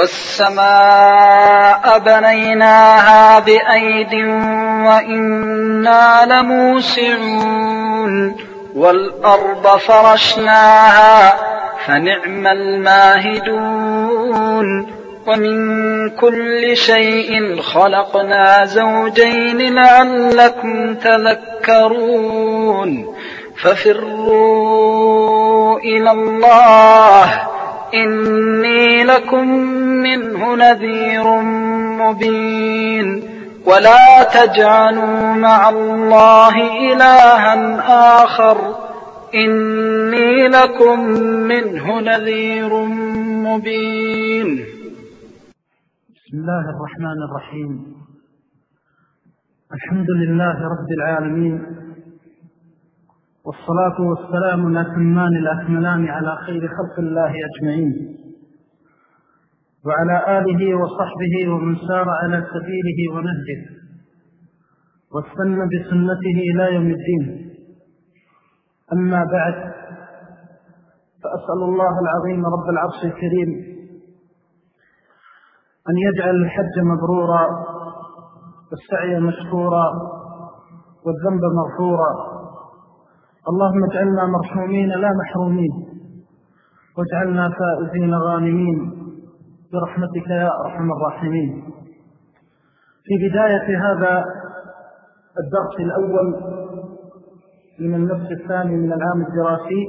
والسماء بنيناها بأيد وإنا لموسعون والأرض فرشناها فنعم الماهدون ومن كل شيء خلقنا زوجين لعلكم تذكرون ففروا إلى الله إني لكم منه نذير مبين ولا تجعلوا مع الله إلها آخر إني لكم منه نذير مبين. بسم الله الرحمن الرحيم. الحمد لله رب العالمين، والصلاة والسلام الأتمان الأكملان على خير خلق الله أجمعين، وعلى آله وصحبه ومن سار على سبيله ونهجه واستنى بسنته إلى يوم الدين. أما بعد، فأسأل الله العظيم رب العرش الكريم أن يجعل الحج مبرورا والسعي مشكورا والذنب مغفورا. اللهم اجعلنا مرحومين لا محرومين، واجعلنا فائزين غانمين برحمتك يا أرحم الراحمين. في بداية هذا الدرس الأول من النصف الثاني من العام الدراسي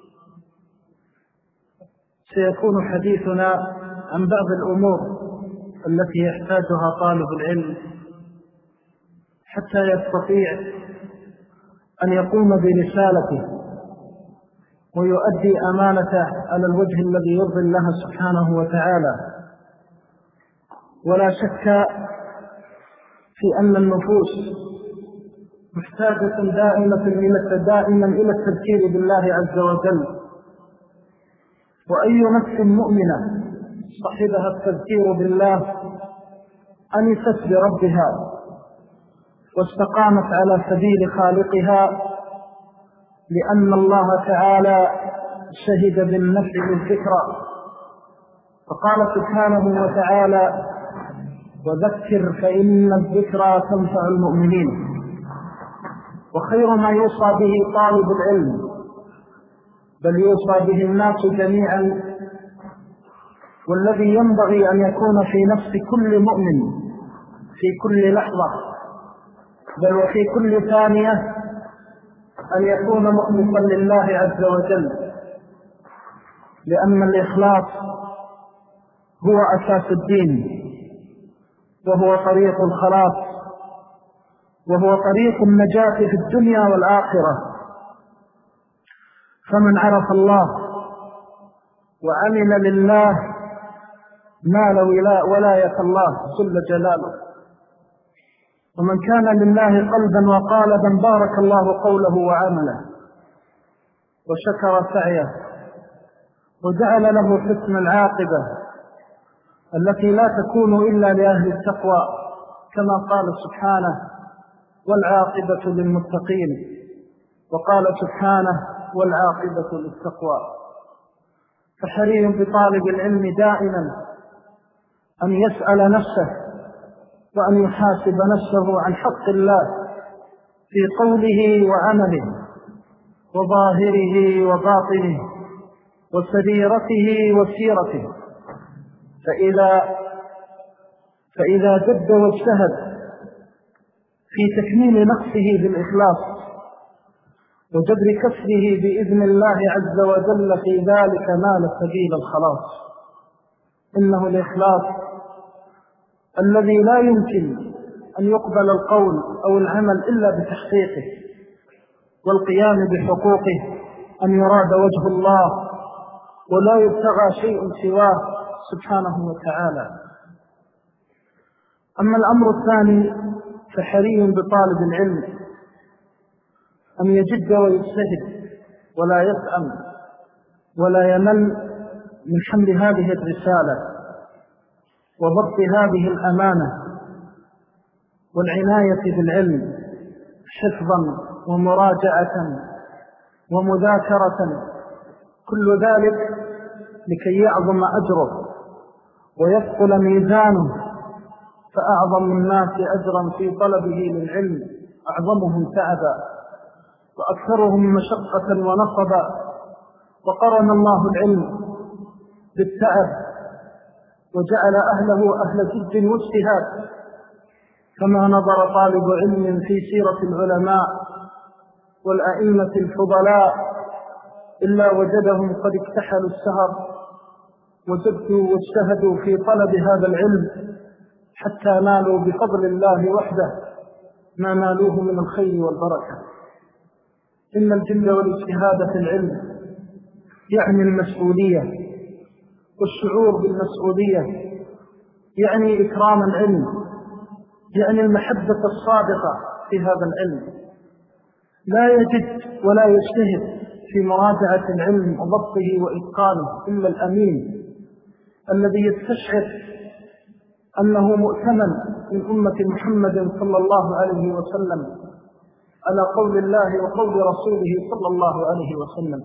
سيكون حديثنا عن بعض الأمور التي يحتاجها طالب العلم حتى يستطيع أن يقوم برسالته ويؤدي أمانته على الوجه الذي يرضي الله سبحانه وتعالى. ولا شك في أن النفوس محتاجة دائما إلى التذكير بالله عز وجل، وأي نفس مؤمنة صحبها التذكير بالله أنست بربها واستقامت على سبيل خالقها، لأن الله تعالى شهد بالنفع بالذكرى، فقال سبحانه وتعالى: وذكر فإن الذكرى تنفع المؤمنين. وخير ما يوصى به طالب العلم، بل يوصى به الناس جميعا، والذي ينبغي أن يكون في نفس كل مؤمن في كل لحظة بل وفي كل ثانية أن يكون مخلصا لله عز وجل، لأن الإخلاص هو أساس الدين، وهو طريق الخلاص، وهو طريق النجاة في الدنيا والآخرة. فمن عرف الله وعمل لله نال ولاية الله جل جلاله، ومن كان لله قلبا وقالبا بارك الله قوله وعمله وشكر سعيه وجعل له حسن العاقبة التي لا تكون إلا لأهل التقوى، كما قال سبحانه: والعاقبة للمتقين، وقال سبحانه: والعاقبة للتقوى. فحري بطالب العلم دائما أن يسأل نفسه وأن يحاسب نفسه عن حق الله في قوله وعمله وظاهره وباطنه وسريرته وسيرته، فإذا جد واجتهد في تكميل نفسه بالإخلاص وجبر كسره بإذن الله عز وجل، في ذلك نال سبيل الخلاص. إنه الإخلاص الذي لا يمكن أن يقبل القول أو العمل إلا بتحقيقه والقيام بحقوقه، أن يراد وجه الله ولا يبتغى شيء سواه سبحانه وتعالى. أما الأمر الثاني فحري بطالب العلم أن يجد ويجتهد ولا يسأم ولا يمل من حمل هذه الرسالة وضبط هذه الأمانة والعناية بالعلم حفظا ومراجعة ومذاكرة، كل ذلك لكي يعظم أجره ويثقل ميزانه، فأعظم الناس أجرا في طلبه للعلم أعظمهم تعبا وأكثرهم مشقة ونصبا. وقرن الله العلم بالتعب وجعل أهله أهل جد واجتهاد، كما نظر طالب علم في سيرة العلماء والأئمة الفضلاء إلا وجدهم قد اكتحلوا السهر وجدوا واجتهدوا في طلب هذا العلم حتى نالوا بفضل الله وحده ما نالوه من الخير والبركة. إن الجد والاجتهاد في العلم يعني المسؤولية والشعور بالمسؤولية، يعني إكرام العلم، يعني المحبة الصادقة في هذا العلم. لا يجد ولا يجتهد في مراجعة العلم وضبطه وإتقانه إلا الأمين الذي يستشعر أنه مؤتمن من أمة محمد صلى الله عليه وسلم على قول الله وقول رسوله صلى الله عليه وسلم.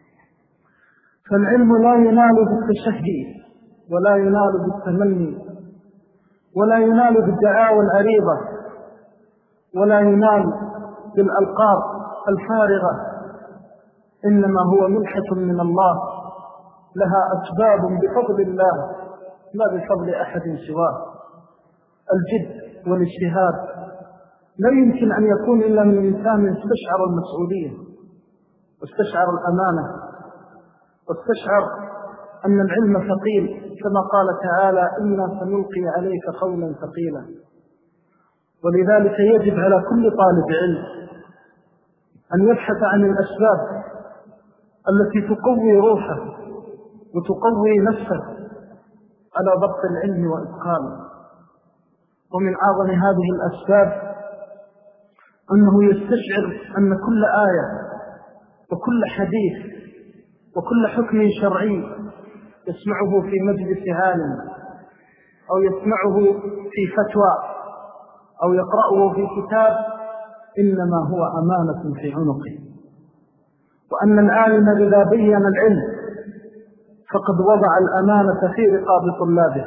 فالعلم لا ينال بالتشهي ولا ينال بالتمني ولا ينال بالدعاوى العريضة ولا ينال بالألقاب الفارغة، إنما هو منحة من الله لها أسباب بفضل الله لا بفضل أحد سواه. الجد والاجتهاد لا يمكن أن يكون إلا من إنسان استشعر المسؤولية واستشعر الأمانة واستشعر أن العلم ثقيل، كما قال تعالى إنا سنلقي عليك قولا ثقيلا. ولذلك يجب على كل طالب علم أن يبحث عن الأسباب التي تقوي روحه وتقوي نفسه على ضبط العلم وإتقانه. ومن أعظم هذه الأسباب أنه يستشعر أن كل آية وكل حديث وكل حكم شرعي يسمعه في مجلس عالم أو يسمعه في فتوى أو يقرأه في كتاب إنما هو أمانة في عنقه، وأن العالم إذا بين العلم فقد وضع الأمانة في رقاب طلابه،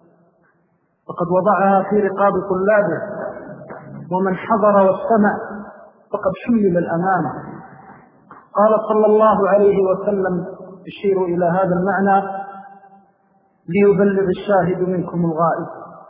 فقد وضعها في رقاب طلابه، ومن حضر واستمع فقد حمل الأمانة. قال صلى الله عليه وسلم يشير إلى هذا المعنى ليبلغ الشاهد منكم الغائب.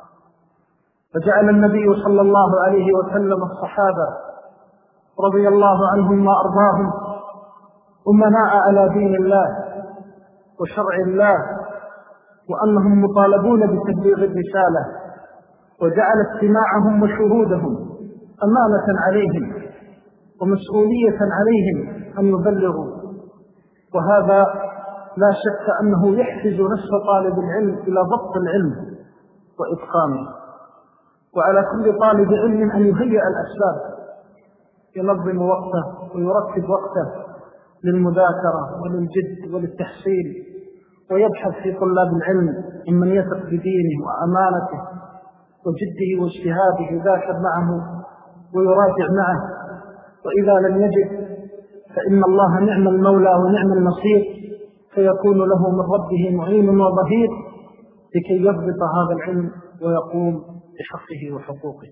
فجعل النبي صلى الله عليه وسلم الصحابة رضي الله عنهم وأرضاهم أمناء على دين الله وشرع الله، وأنهم مطالبون بتبليغ الرسالة، وجعل استماعهم وشهودهم أمانة عليهم ومسؤولية عليهم أن يبلغوا. وهذا لا شك أنه يحفز نفس طالب العلم إلى ضبط العلم وإتقانه. وعلى كل طالب علم أن يهيئ الأسباب، ينظم وقته ويرتب وقته للمذاكرة وللجد وللتحصيل، ويبحث في طلاب العلم ممن يثق بدينه وأمانته وجده واجتهاده، يذاكر معه ويراجع معه. وإذا لم يجد فإن الله نعم المولى ونعم النصير، فيكون له من ربه معين وظهير لكي يضبط هذا العلم ويقوم بحقه وحقوقه.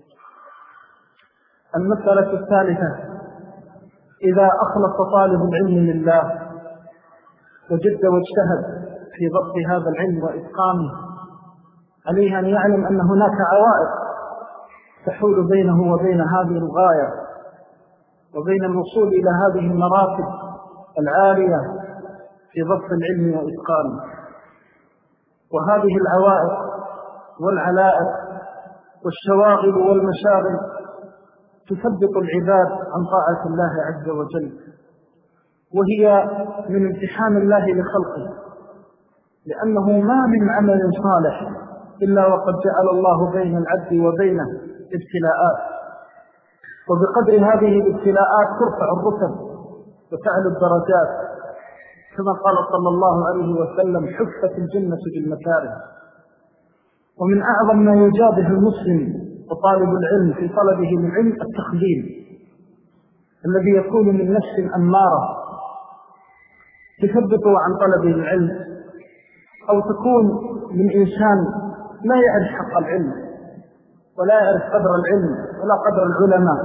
المسألة الثالثة: إذا أخلص طالب العلم لله وجد واجتهد في ضبط هذا العلم وإتقانه، عليه أن يعلم أن هناك عوائق تحول بينه وبين هذه الغاية وبين الوصول إلى هذه المراتب العالية في ضبط العلم وإتقانه. وهذه العوائق والعلائق والشواغل والمشاغل تثبط العباد عن طاعة الله عز وجل، وهي من امتحان الله لخلقه، لأنه ما من عمل صالح إلا وقد جعل الله بين العبد وبينه ابتلاءات، وبقدر هذه الابتلاءات ترفع الرتب وتعلو الدرجات، كما قال صلى الله عليه وسلم: حفت الجنة بالمكاره. ومن أعظم ما يجابه المسلم وطالب العلم في طلبه للعلم التخذيل الذي يكون من نفس أمارة تثبطه عن طلبه العلم، أو تكون من إنسان لا يعرف حق العلم ولا يعرف قدر العلم ولا قدر العلماء،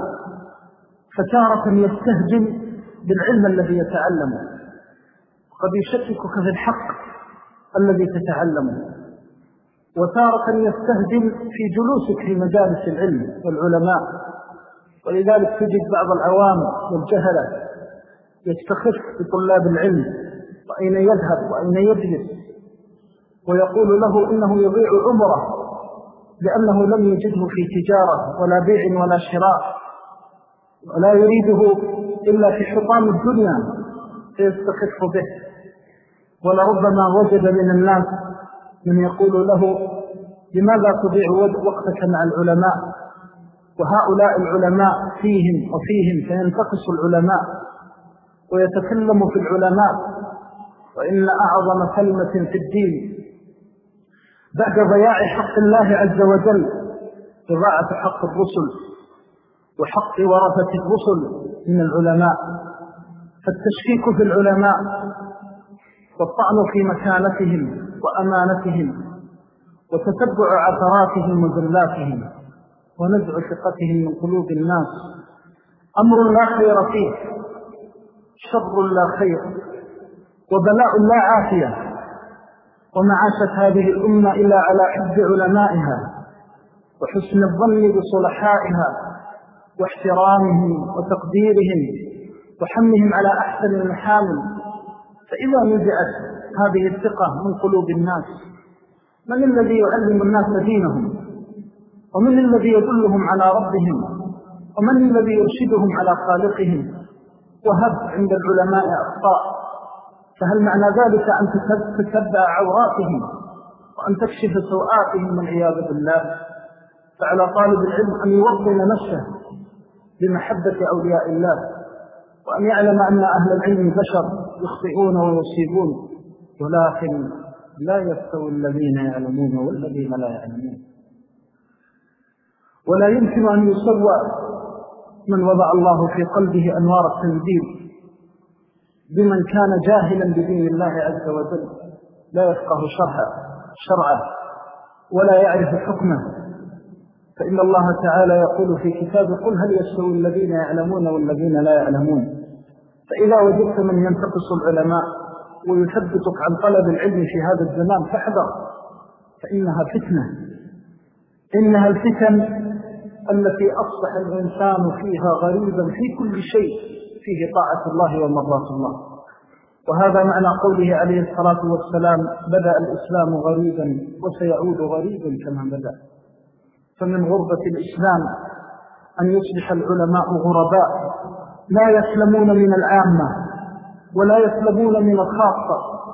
فتارة يستهجن بالعلم الذي يتعلمه، قد يشككك في الحق الذي تتعلمه، وتارة يستهجن في جلوسك في مجالس العلم والعلماء. ولذلك تجد بعض العوام والجهلة يستخف بطلاب العلم وأين يذهب وأين يجلس، ويقول له إنه يضيع عمره لأنه لم يجده في تجارة ولا بيع ولا شراء، ولا يريده إلا في حطام الدنيا فيستخف به. ولربما وجد من الناس من يقول له لماذا تضيع وقتك مع العلماء، وهؤلاء العلماء فيهم وفيهم، فينتقص العلماء ويتكلم في العلماء. وإن أعظم كلمة في الدين بعد ضياع حق الله عز وجل إضاعة حق الرسل وحق ورثة الرسل من العلماء. فالتشكيك في العلماء والطعن في مكانتهم وأمانتهم وتتبع عثراتهم وزلاتهم ونزع ثقتهم من قلوب الناس أمر لا خير فيه، شر لا خير وبلاء لا عافية. وما عاشت هذه الأمة إلا على حب علمائها وحسن الظن بصلحائها واحترامهم وتقديرهم وحملهم على أحسن المحامل. فإذا نزعت هذه الثقة من قلوب الناس، من الذي يعلم الناس دينهم؟ ومن الذي يدلهم على ربهم؟ ومن الذي يرشدهم على خالقهم؟ وهب عند العلماء أخطاء، فهل معنى ذلك أن تتبع عوراتهم وأن تكشف سوءاتهم والعياذ بالله؟ فعلى طالب العلم أن يوطن نفسه بمحبة أولياء الله، وأن يعلم أن أهل العلم بشر يخطئون ويصيبون، ولكن لا يستوي الذين يعلمون والذين لا يعلمون. ولا يمكن أن يسوى من وضع الله في قلبه أنوار التنزيل بمن كان جاهلا بدين الله عز وجل لا يفقه شرعه ولا يعرف حكمه. فإن الله تعالى يقول في كتابه قل هل يستوي الذين يعلمون والذين لا يعلمون. فإذا وجدت من ينتقص العلماء ويثبتك عن طلب العلم في هذا الزمان فاحذر، فإنها فتنة. إنها الفتن التي أصبح الإنسان فيها غريبا في كل شيء فيه طاعة الله ومرضاة الله. وهذا معنى قوله عليه الصلاة والسلام بدأ الإسلام غريبا وسيعود غريبا كما بدأ. فمن غربة الإسلام أن يصبح العلماء غرباء لا يسلمون من العامة ولا يسلمون من الخاصة.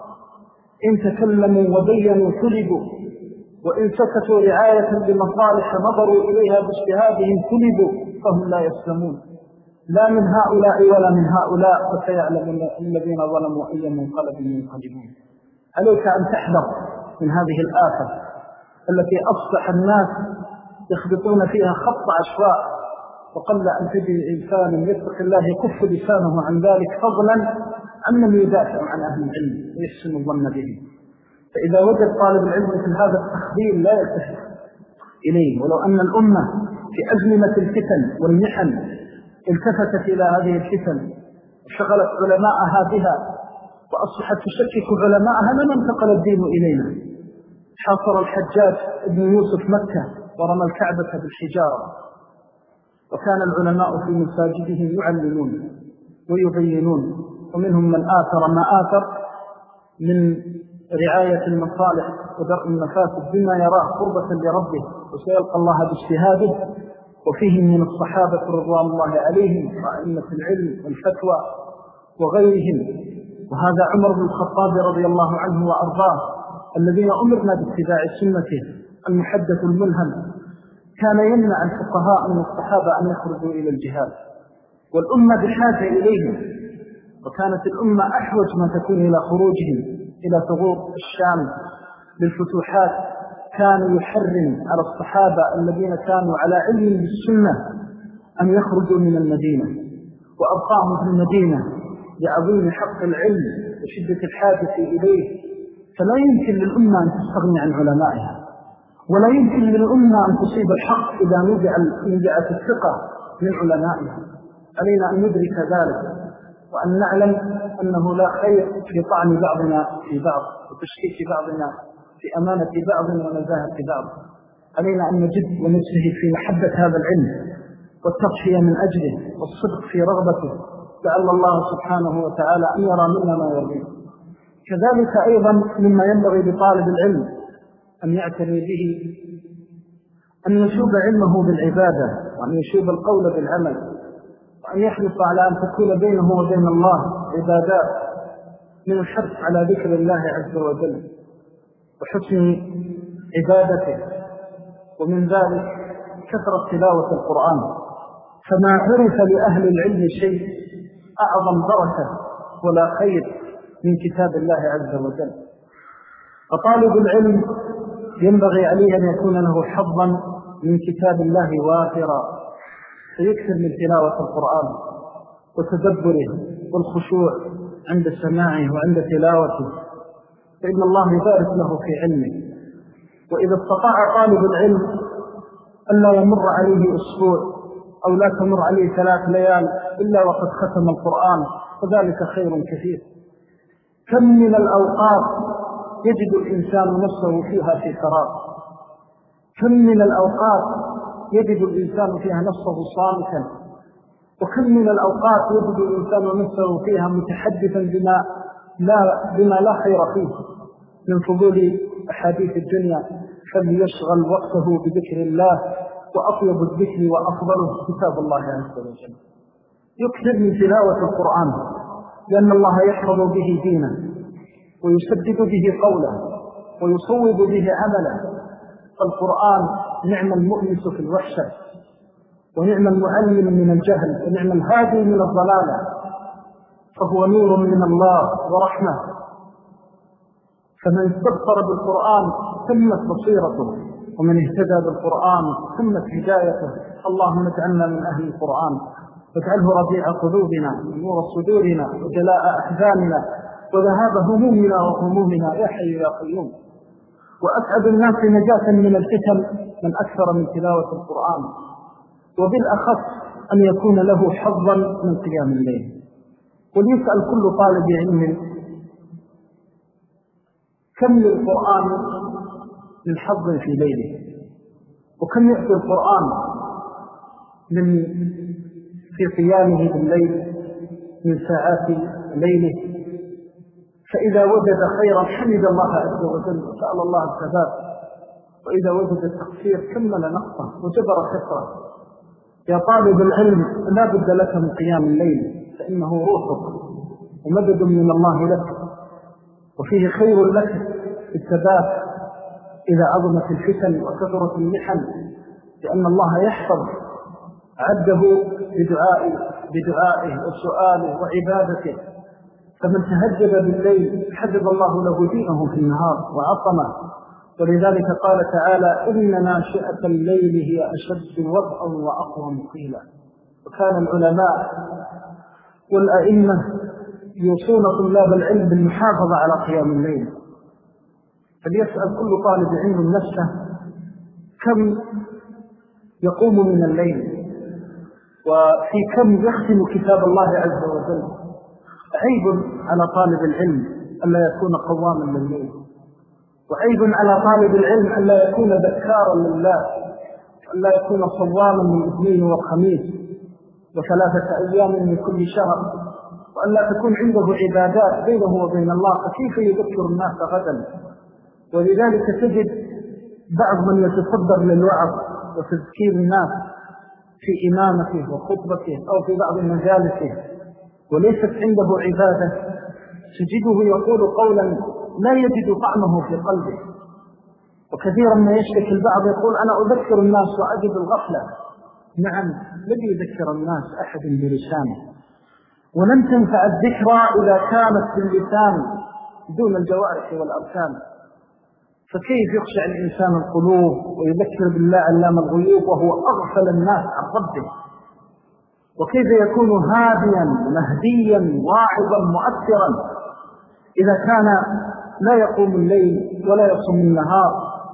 إن تكلموا وبينوا سلبوا، وإن سكتوا رعاية بمصالح نظروا إليها باجتهادهم سلبوا، فهم لا يسلمون لا من هؤلاء ولا من هؤلاء. فسيعلم الذين ظلموا أي منقلب ينقلبون. عليك أن تحذر من هذه الآفة التي أصبح الناس يخبطون فيها خط عشواء، وقل أن تجد إنسان يتق الله يكف لسانه عن ذلك فضلا عن من يدافع عن أهل العلم ويحسن الظن به. فإذا وجد طالب العلم مثل هذا التخذيل لا يلتفت إليه. ولو أن الأمة في أزمنة الفتن والمحن التفتت إلى هذه الفتن وشغلت علماءها بها وأصبحت تشكك علماءها لما انتقل الدين إلينا. حاصر الحجاج ابن يوسف مكة ورمى الكعبة بالحجارة، وكان العلماء في مساجدهم يعلمون ويبينون، ومنهم من آثر ما آثر من رعاية المصالح ودرء المفاسد بما يراه قربة لربه وسيلقى الله باجتهاده. وفيهم من الصحابة رضوان الله عليهم وأئمة العلم والفتوى وغيرهم. وهذا عمر بن الخطاب رضي الله عنه وأرضاه الذين أمرنا باتباع سنته المحدث الملهم، كان يمنع الفقهاء من الصحابة أن يخرجوا إلى الجهاد، والأمة بحاجة إليهم. وكانت الأمة أحوج ما تكون إلى خروجهم إلى ثغور الشام للفتوحات. كان يحرم على الصحابة الذين كانوا على علم بالسنة أن يخرجوا من المدينة، وأبقاهم في المدينة لعظيم حق العلم وشدة الحاجة إليه. فلا يمكن للأمة أن تستغني عن علمائها، ولا يمكن للأمة أن تصيب الحق إذا نزعت الثقة من علمائها. علينا أن ندرك ذلك وأن نعلم أنه لا خير في طعن بعضنا في بعض وتشكيك بعضنا في أمانة بعض ونزاهة بعض. علينا أن نجد ونجتهد في محبة هذا العلم والتضحية من أجله والصدق في رغبته، لعل الله سبحانه وتعالى أن يرى منا ما يرضيه. كذلك أيضا مما ينبغي لطالب العلم أن يعتني به أن يشوب علمه بالعبادة، وأن يشوب القول بالعمل، وأن يحرص على أن تكون بينه وبين الله عبادات من الحرص على ذكر الله عز وجل وحسن عبادته، ومن ذلك كثرة تلاوة القرآن. فما عرف لأهل العلم شيء أعظم بركة ولا خير من كتاب الله عز وجل. فطالب العلم ينبغي عليه أن يكون له حظا من كتاب الله وافرا، فيكثر من تلاوة القرآن وتدبره والخشوع عند سماعه وعند تلاوته، فإن الله يبارك له في علمه. وإذا استطاع طالب العلم ألا يمر عليه أسبوع أو لا تمر عليه 3 ليال إلا وقد ختم القرآن، فذلك خير كثير. كم من الأوقات يجد الإنسان نفسه فيها في فراغ، كم من الأوقات يجد الإنسان فيها نفسه صامتا، وكم من الأوقات يجد الإنسان نفسه فيها متحدثا بما لا خير فيه من فضول أحاديث الدنيا، فليشغل وقته بذكر الله، وأطيب الذكر وأفضله كتاب الله عز وجل. يكثر من تلاوة القرآن لأن الله يحفظ به دينه ويسدد به قوله ويصوب به عمله. فالقرآن نعم المؤنس في الوحشة، ونعم المعلم من الجهل، ونعم الهادي من الضلالة، فهو نور من الله ورحمة. فمن استبصر بالقرآن تمت بصيرته، ومن اهتدى بالقرآن تمت هدايته. اللهم اجعلنا من أهل القرآن، واجعله ربيع قلوبنا ونور صدورنا وجلاء أحزاننا وذهاب همومنا وهمومنا يا حي يا قيوم. وأسعد الناس نجاة من الفتن من أكثر من تلاوة القرآن، وبالأخص أن يكون له حظا من قيام الليل. وليسأل كل طالب علم كم للقرآن من حظ في ليله، وكم يأتي القرآن في قيامه بالليل من ساعات ليله. فإذا وجد خيرا حمد الله عز وجل وسأل الله الثبات، وإذا وجد التقصير كمل نقصه وجبر خسره. يا طالب العلم لا بد لك من قيام الليل، فإنه روحك ومدد من الله لك، وفيه خير لك في الثبات إذا عظمت الفتن وكثرت المحن، لأن الله يحفظ عبده بدعائه وسؤاله وعبادته. فمن تهجد بالليل حفظ الله له دينه في النهار وعصمه. ولذلك قال تعالى إن ناشئة الليل هي أشد وطئا وأقوم قيلا. وكان العلماء والأئمة يوصون طلاب العلم بالمحافظة على قيام الليل. فليسأل كل طالب علم نفسه كم يقوم من الليل، وفي كم يختم كتاب الله عز وجل. عيب على طالب العلم ألا يكون قواما لليل، وعيب على طالب العلم ألا يكون ذكارا لله، ألا يكون صواما من اثنين وخميس و3 أيام من كل شهر، وألا تكون عنده عبادات بينه وبين الله، فكيف يذكر الناس غدا؟ ولذلك تجد بعض من يتصدر للوعظ وتذكير الناس في إمامته وخطبته أو في بعض مجالسه وليست عنده عبادة، تجده يقول قولا لا يجد طعمه في قلبه. وكثيرا ما يشتكي البعض يقول أنا أذكر الناس وأجد الغفلة. نعم، لن يذكر الناس أحد بلسانه، ولن تنفع الذكرى إذا كانت باللسان دون الجوارح والأركان. فكيف يخشع الإنسان القلوب ويذكر بالله علام الغيوب وهو أغفل الناس عن ربه؟ وكيف يكون هاديا مهديا واعظا مؤثرا إذا كان لا يقوم الليل ولا يصوم النهار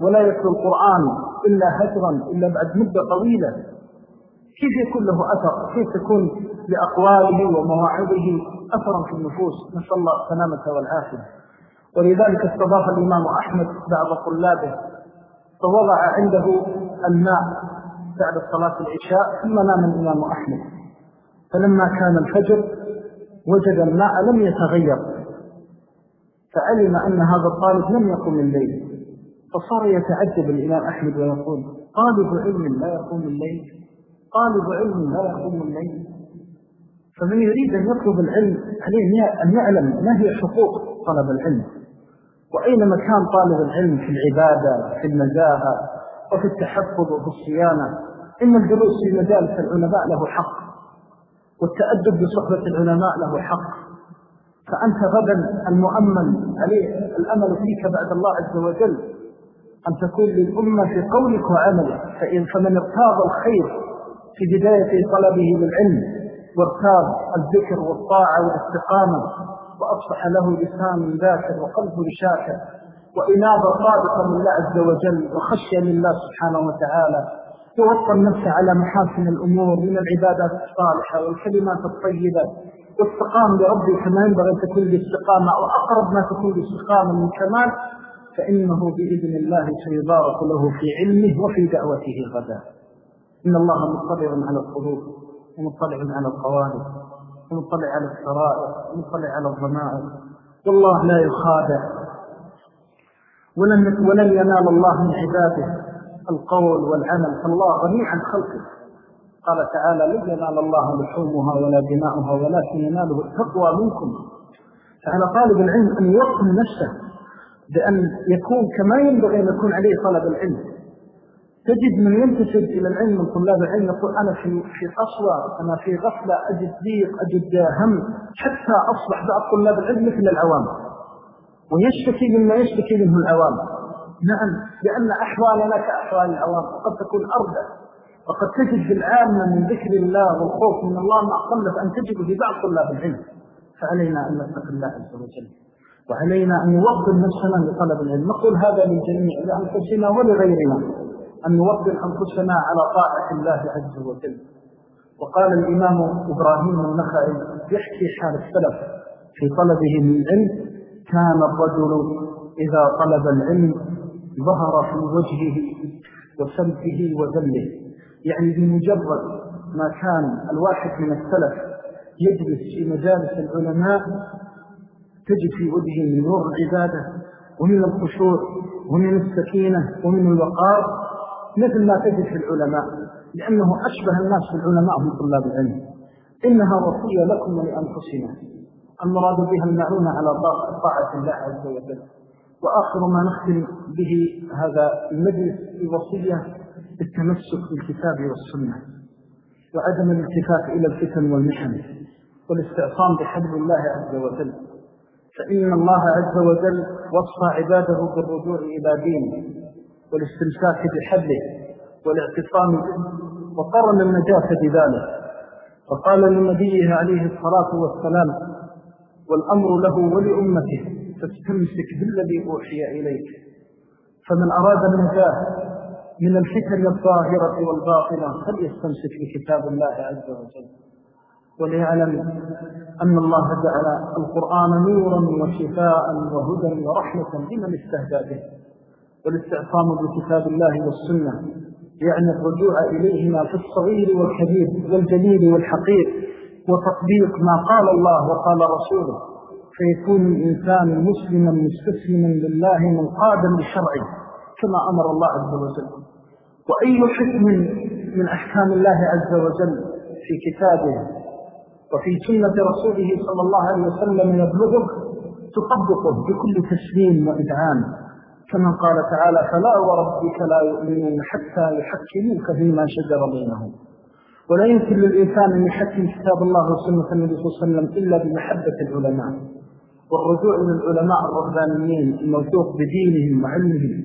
ولا يتلو القرآن إلا هجرا إلا بعد مدة طويلة، كيف يكون له أثر؟ كيف تكون لأقواله ومواعظه أثرا في النفوس؟ نسأل الله السلامة والعافية. ولذلك استضاف الإمام أحمد بعض طلابه فوضع عنده الماء بعد صلاة العشاء، ثم نام الإمام أحمد، فلما كان الفجر وجد الماء لم يتغير، فعلم أن هذا الطالب لم يقم الليل، فصار يتعجب الإمام أحمد ويقول: طالب علم لا يقوم الليل، طالب علم لا يقوم الليل. فمن يريد أن يطلب العلم عليه أن يعلم ما هي حقوق طلب العلم، وأين مكان طالب العلم في العبادة، في النزاهة، وفي التحفظ وفي الصيانة. إن الجلوس في مجالس العلماء له حق، والتأدب بصحبة العلماء له حق، فأنت غدا المؤمن عليه الأمل فيك بعد الله عز وجل أن تكون للأمة في قولك وعملك. فمن ارتاض الخير في بداية طلبه للعلم وارتاض الذكر والطاعة والاستقامة، وأصبح له لسان ذاكر وقلب شاكر وإنابة صادقة لله عز وجل وخشية لله سبحانه وتعالى، يوصل نفسه على محاسن الأمور من العبادات الصالحة والكلمات الطيبة، واستقام لربه كما ينبغي أن تكون الاستقامة، وأقرب ما تكون الاستقامة من كمال، فإنه بإذن الله سيبارك له في علمه وفي دعوته غدا. إن الله مطلع على القلوب ومطلع على القوالب ومطلع على السرائر ومطلع على الضمائر، والله لا يخادع. ولن ينال الله من عباده القول والعمل، فالله غني عن خلقه. قال تعالى: لن ينال الله لحومها ولا دماؤها ولكن يناله التقوى منكم. فعلى طالب العلم أن يوطن نفسه بأن يكون كما ينبغي أن يكون عليه طلب العلم. تجد من ينتسب إلى العلم من طلاب العلم يقول: أنا في قسوة، أنا في غفلة، أجد ضيق، أجد هم، حتى أصبح بعض طلاب العلم مثل العوام، ويشتكي مما يشتكي منه العوام. نعم، لأن أحوالنا كأحوال العوام، وقد تكون أردى، وقد تجد بالعامة من ذكر الله والخوف من الله ما أقل أن تجد في بعض طلاب العلم. فعلينا أن نتقي الله عز وجل، وعلينا أن نوظف نفسنا لطلب العلم. نقول هذا للجميع، لأنفسنا ولغيرنا، أن نوظف أنفسنا على طاعة الله عز وجل. وقال الإمام إبراهيم النخعي يحكي حال السلف في طلبه للعلم: كان الرجل إذا طلب العلم ظهر في وجهه وسمته وذله. يعني بمجرد ما كان الواحد من السلف يجلس في مجالس العلماء تجد في وجهه من نور العبادة ومن الخشوع ومن السكينة ومن الوقار مثل ما تجد في العلماء، لأنه أشبه الناس في العلماء هم طلاب العلم. إنها وصية لكم ولأنفسنا، المراد بها المعونة على طاعة الله عز وجل. وآخر ما نختم به هذا المجلس الوصية التمسك بالكتاب والسنة، وعدم الالتفات إلى الفتن والمحن، والاستعصام بحبل الله عز وجل. فإن الله عز وجل وصى عباده بالرجوع إلى دينه والاستمساك بحبله والاعتصام به، وقرن النجاة بذلك، فقال لنبيه عليه الصلاة والسلام: والأمر له ولأمته فاستمسك بالذي أوحي إليك. فمن أراد النجاة من الفتن الظاهرة والباطنة فليستمسك بكتاب الله عز وجل، وليعلم أن الله جعل القرآن نورا وشفاء وهدى ورحمة لمن استهدى به. والاستعصام بكتاب الله والسنة يعني الرجوع إليهما في الصغير والكبير والجليل والحقير، وتطبيق ما قال الله وقال رسوله، فيكون الإنسان مسلما مستسلما لله منقادا لشرعه كما أمر الله عز وجل. وأي حكم من أحكام الله عز وجل في كتابه وفي سنة رسوله صلى الله عليه وسلم يبلغك تطبقه بكل تسليم وإذعان، كما قال تعالى: فلا وربك لا يؤمنون حتى يحكموك فيما شجر بينهم. ولا يمكن للإنسان أن يحكم كتاب الله وسنة النبي صلى الله عليه وسلم إلا بمحبة العلماء والرجوع إلى العلماء الربانيين الموثوق بدينهم وعلمهم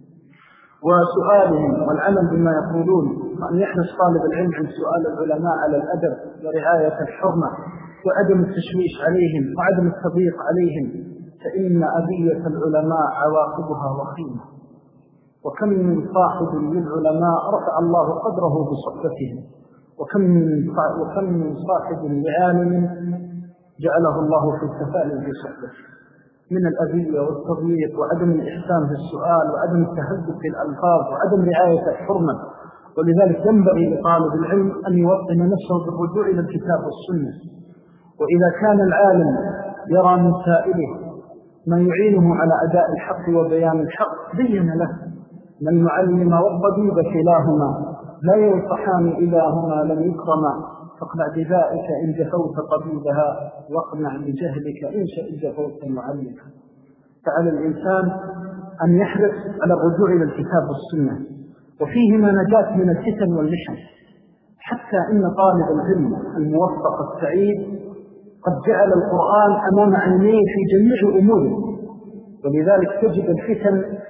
وسؤالهم والعمل بما يقولون، وأن يحرص طالب العلم عن سؤال العلماء على الأدب ورعاية الحرمة وعدم التشويش عليهم وعدم التضييق عليهم، فإن أذية العلماء عواقبها وخيمة. وكم من صاحب للعلماء رفع الله قدره بصحبتهم، وكم من صاحب لعالم جعله الله في التفاؤل بصحبته، من الأذية والتضييق وعدم الإحسان في السؤال وعدم التهذب في الألفاظ وعدم رعاية الحرمة. ولذلك ينبغي لطالب العلم أن يوطن نفسه بالرجوع إلى الكتاب والسنة. وإذا كان العالم يرى من سائله ما يعينه على أداء الحق وبيان الحق بين له، من المعلم والطبيب كلاهما لا ينصحان إذا هما لم يكرما، فاقنع بذلك إن جفوت طبيبها واقنع بجهلك إن جفوت معلمها. فعلى الإنسان أن يحرص على الرجوع إلى الكتاب والسنة، وفيهما نجاة من الفتن والمحن. حتى إن طالب العلم الموفق السعيد قد جعل القرآن أمام عينيه في جميع أموره، ولذلك تجد الفتن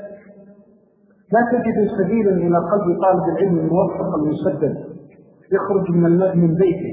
لا تجد سبيلا إلى قلب طالب العلم الموفق المسدد يخرج من بيته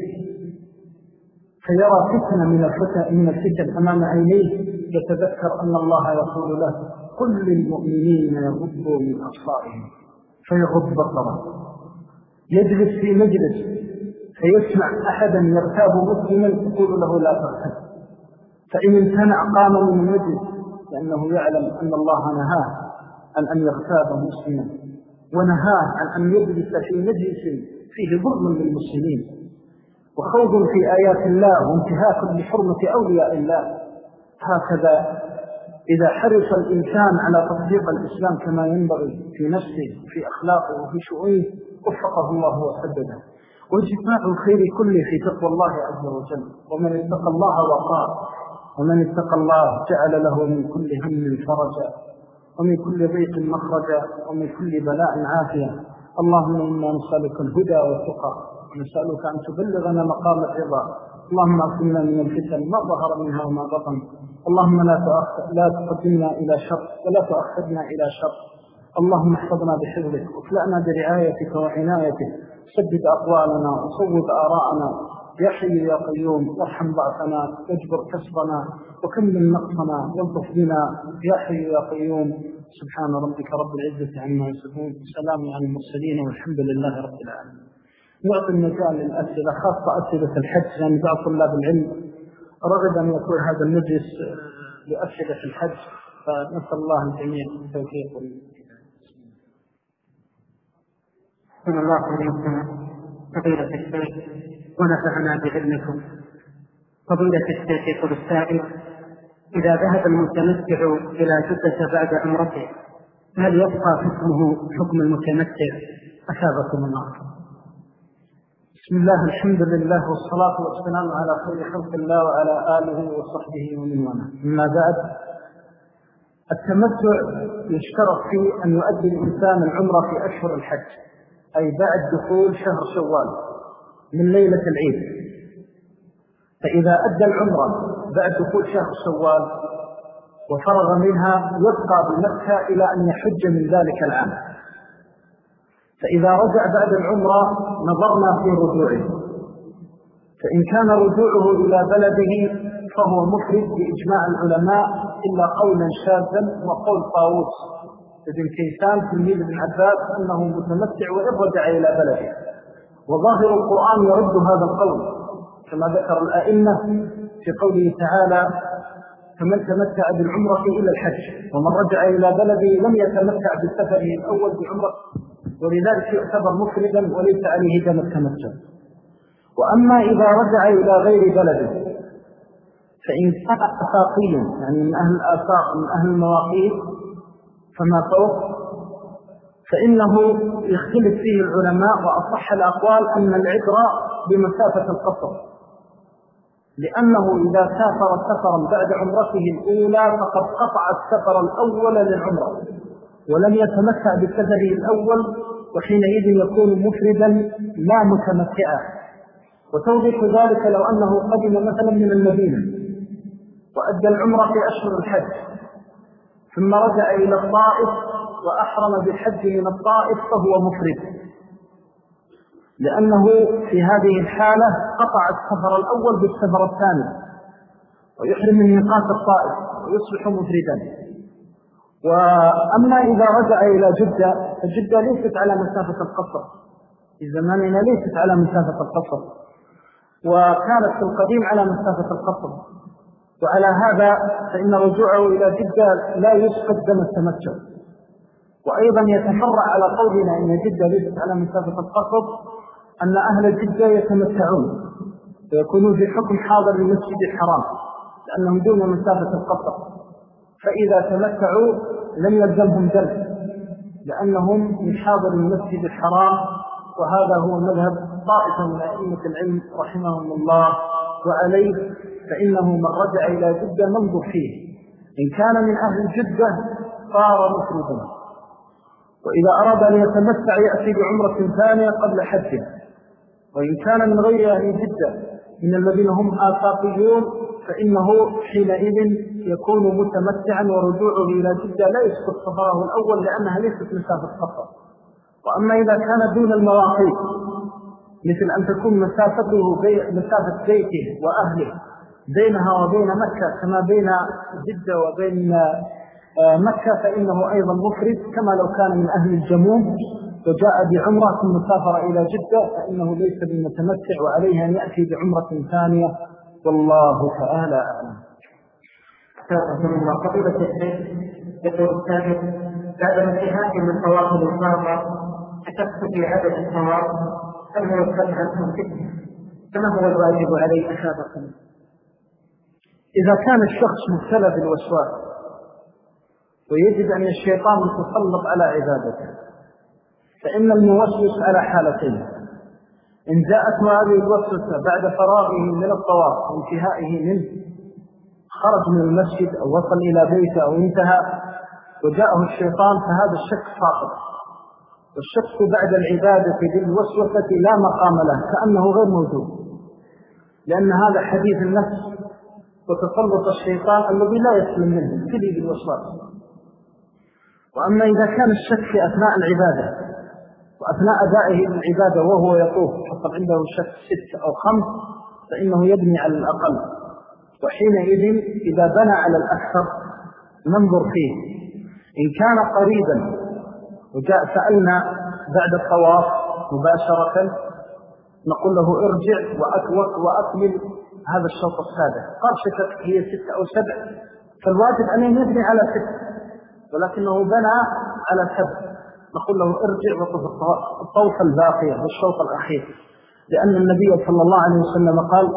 فيرى فتنة من الفتن أمام عينيه، يتذكر أن الله يقول له قل للمؤمنين يغضوا من أبصارهم فيغض بصره. يجلس في مجلس فيسمع أحدا يرتاب مسلما يقول له لا ترتاب، فإن امتنع قام من المجلس لأنه يعلم أن الله نهاه عن أن يغتاب مسلما، ونهاه عن أن يجلس في مجلس فيه ظلم للمسلمين وخوض في آيات الله وانتهاك لحرمة أولياء الله. هكذا إذا حرص الإنسان على تطبيق الإسلام كما ينبغي في نفسه وفي أخلاقه وفي شؤونه وفقه الله وسدده. وجماع الخير كله في تقوى الله عز وجل، ومن اتقى الله وقاه، ومن اتقى الله جعل له من كل هم فرجا، ومن كل ضيق مخرجا، ومن كل بلاء عافية. اللهم إنا نسألك الهدى والتقى، ونسألك أن تبلغنا مقام الرضا. اللهم أعصمنا من الفتن ما ظهر منها وما بطن. اللهم لا تقدمنا إلى شر ولا تؤخذنا إلى شر. اللهم احفظنا بحفظك واكلأنا برعايتك وعنايتك، سدد أقوالنا وصوب آراءنا يا حي يا قيوم، وارحم ضعفنا واجبر كسرنا وكمل نقصنا والطف بنا يا حي يا قيوم. سبحان ربك رب العزة عما يصفون، سلام على المرسلين والحمد لله رب العالمين. نعطي المجال للأسئلة، خاصة أسئلة الحج، لأن بعض طلاب العلم رغب أن يكون هذا المجلس لأسئلة الحج، فنسأل الله الجميع التوفيق والهداية. صلى الله عليكم فضيلة الشيخ ونفعنا بعلمكم. فضيلة الشيخ يقول السائل: إذا ذهب المتمتع إلى جدة بعد عمرته هل يبقى حكمه حكم المتمتع؟ أثابكم الله. بسم الله، الحمد لله والصلاة والسلام على خير خلق الله وعلى آله وصحبه ومن والاه. أما بعد، التمتع يشترط فيه أن يؤدي الإنسان العمرة في أشهر الحج، أي بعد دخول شهر شوال من ليلة العيد. فإذا أدى العمرة بعد دخول شهر شوال وفرغ منها يبقى بمكة إلى أن يحج من ذلك العام. فإذا رجع بعد العمرة نظرنا في رجوعه، فإن كان رجوعه إلى بلده فهو مفرد بإجماع العلماء إلا قولا شاذا وقول طاووس ابن كيسان تلميذ ابن عباس أنه متمتع وإن رجع إلى بلده، وظاهر القرآن يرد هذا القول كما ذكر الأئمة في قوله تعالى: فمن تمتع بالعمرة إلى الحج، ومن رجع إلى بلده لم يتمتع بسفره الأول بعمرة، ولذلك يعتبر مفردا وليس عليه دم التمتع. وأما إذا رجع إلى غير بلده فإن كان آفاقيا، يعني من أهل الآفاق من أهل المواقيت فما فوق، فإنه يختلف فيه العلماء، وأصح الأقوال أن العبرة بمسافة القصر، لأنه إذا سافر سفرا بعد عمرته الأولى فقد قطع السفر الأول للعمرة ولم يتمتع بسفره الأول، وحينئذ يكون مفردا لا متمتعا. وتوضيح ذلك لو أنه قدم مثلا من المدينة وأدى العمرة في أشهر الحج ثم رجع إلى الطائف وأحرم بالحج من الطائف فهو مفرد، لأنه في هذه الحالة قطع السفر الأول بالسفر الثاني ويحرم من ميقات الطائف ويصبح مفردا. وأما إذا رجع إلى جدة فجدة ليست على مسافة القصر، في زماننا ليست على مسافة القصر، وكانت في القديم على مسافة القصر. وعلى هذا فإن رجوعه إلى جدة لا يسقط دم التمتع. وأيضا يتفرع على قولنا إن جدة ليست على مسافة القصر أن أهل جدة يتمتعون ويكونوا في حكم حاضر للمسجد الحرام لأنهم دون مسافة القصر، فإذا تمتعوا لم يلزمهم دم لأنهم من حاضر المسجد الحرام. وهذا هو مذهب طائفة من أئمة العلم رحمهم الله، وعليه فإنه من رجع إلى جدة منظر فيه، إن كان من أهل جدة صار مفردا، وإذا أراد أن يتمتع يأتي بعمرة ثانية قبل حجه. وإن كان من غير أهل جدة من الذين هم آفاقيون فإنه حينئذ يكون متمتعا، ورجوعه إلى جدة لا يسقط سفره الأول لأنها ليست مسافة قصر. وأما إذا كان دون المواقيت مثل أن تكون مسافة بيته وأهله بينها وبين مكة كما بين جدة وبين مكة فإنه أيضا مفرد، كما لو كان من أهل الجموم وجاء بعمرة ثم سافر إلى جدة فإنه ليس بمتمتع، وعليه أن يأتي بعمرة ثانية، والله تعالى أعلم. فضيلة الشيخ يقول السائل: بعد انتهاء من طواف الإفاضة شككت في عدد الطواف، هل هو عنهم فتنة؟ فما هو الواجب عليه أسابقا؟ إذا كان الشخص مبتلى بالوسواس ويجد أن الشيطان متسلط على عبادته فإن الموسوس على حالتين: إن جاءته هذه الوسوسة بعد فراغه من الطواف وانتهائه منه، خرج من المسجد أو وصل إلى بيته أو انتهى وجاءه الشيطان، فهذا الشك ساقط. والشك بعد العبادة بالوسوسة لا مقام له، كأنه غير موجود، لأن هذا حديث النفس وتسلط الشيطان الذي لا يسلم منه ابتلي بالوسواس. وأما إذا كان الشك في أثناء العبادة وأثناء أدائه للعبادة وهو يطوف حصل عنده شك 6 أو 5 فإنه يبني على الأقل، وحينئذ إذا بنى على الأكثر ننظر فيه. إن كان قريبا وجاء سألنا بعد الطواف مباشرة نقول له ارجع وأكمل هذا الشوط السابع، قال شكك هي 6 أو 7 فالواجب أن يبني على 6 ولكنه بنى على 7، نقول له ارجع وطف الطوف الباقية والشوط الأخير، لأن النبي صلى الله عليه وسلم قال: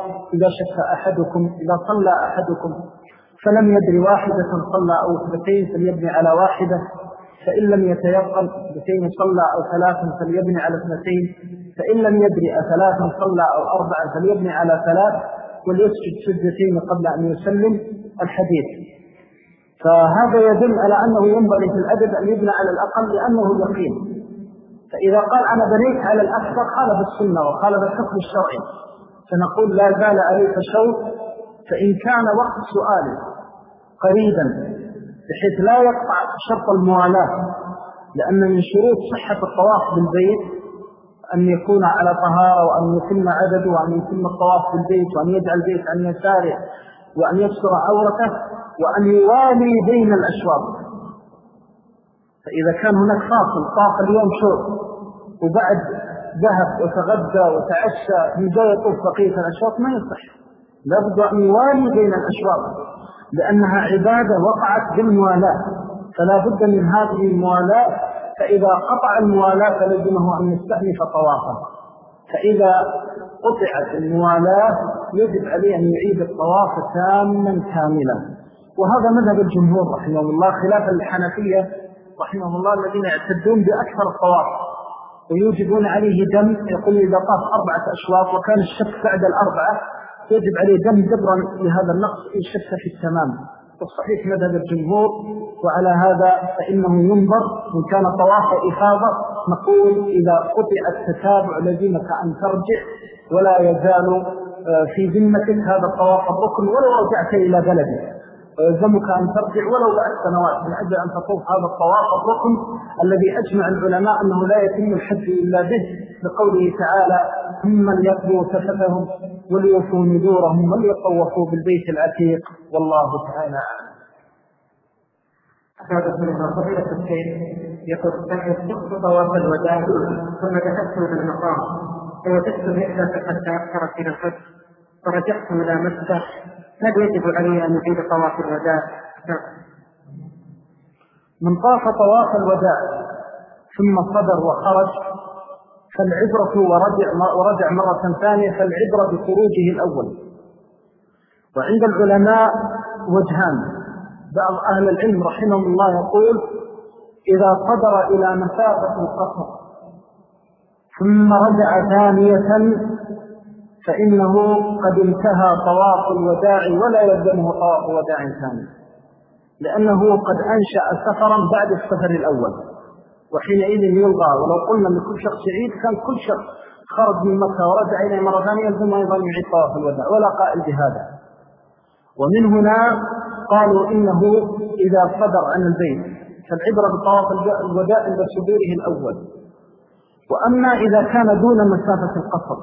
إذا صلى أحدكم فلم يدري واحدة صلى أو 2 فليبني على 1، فإن لم يتيقن 2 صلى أو 3 فليبني على 2، فإن لم يدري 3 صلى أو 4 فليبني على 3 وليسجد سجدتين قبل أن يسلم الحديث. فهذا يدل على أنه ينبغي في الأدب أن يبنى على الأقل لأنه يقين. فإذا قال أنا بنيت على الأكثر خالف السنة وخالف الحكم الشرعي، فنقول لا زال عليك شوط. فإن كان وقت سؤاله قريبا بحيث لا يقطع شرط الموالاة، لأن من شروط صحة الطواف بالبيت أن يكون على طهارة وأن يتم عدده وأن يتم الطواف بالبيت وأن يجعل البيت عن يساره وأن يستر عورته وأن يوالي بين الأشواط. فإذا كان هناك فاصل طاف اليوم شوط وبعد ذهب وتغدى وتعشى من جاء يطوف بقية الأشواط ما يصح، لابد أن يوالي بين الأشواط لأنها عبادة وقعت بالموالاة، فلا بد من هذه الموالاة. فإذا قطع الموالاة فلزمه أن يستأنف طوافه، فإذا قطعت الموالاة يجب عليه أن يعيد الطواف تاما كاملا. وهذا مذهب الجمهور رحمه الله، خلافا للحنفية رحمه الله الذين يعتدون بأكثر الطواف ويوجبون عليه دم، يقول إذا طاف 4 أشواط وكان الشك بعد 4 يجب عليه دم جبرا لهذا النقص إن شك في التمام. والصحيح مذهب الجمهور، وعلى هذا فإنه ينظر إن كان طواف إفاضة نقول إذا قطع التتابع لزمك أن ترجع ولا يزال في ذمتك هذا الطواف الركن ولو رجعت إلى بلدك، ويلزمك أن ترجع ولو بعد سنوات من أجل أن تطوف هذا الطواف الركن الذي أجمع العلماء أنه لا يتم الحج إلا به، لقوله تعالى: ثم ليقضوا تفثهم وليوفوا نذورهم وليطوفوا بالبيت العتيق، والله تعالى أعلم. هذا من فضيلة الشيخ يقول سقط طواف الوداع ثم ذهبت إلى المقام ووجدت رحلة حتى أخرت إلى الحج فرجعت إلى مكة، هل يجب علي أن أعيد طواف الوداع؟ من طاف طواف الوداع ثم صدر وخرج فالعبرة ورجع مرة ثانية فالعبرة بخروجه الأول. وعند العلماء وجهان، بعض أهل العلم رحمهم الله يقول إذا صدر إلى مسافة القصر ثم رجع ثانية فإنه قد انتهى طواف الوداع ولا يلزمه طواف وداع ثاني، لأنه قد أنشأ سفرا بعد السفر الأول، وحينئذ يلغى. ولو قلنا لكل شخص يعيد كان كل شخص خرج من مكة ورجع إليه مرة ثانية يلزم أيضا يعيد طواف الوداع ولا قائل بهذا. ومن هنا قالوا إنه إذا صدر عن البيت فالعبرة بطواف الوداع عند صدوره الأول. وأما إذا كان دون مسافة القصر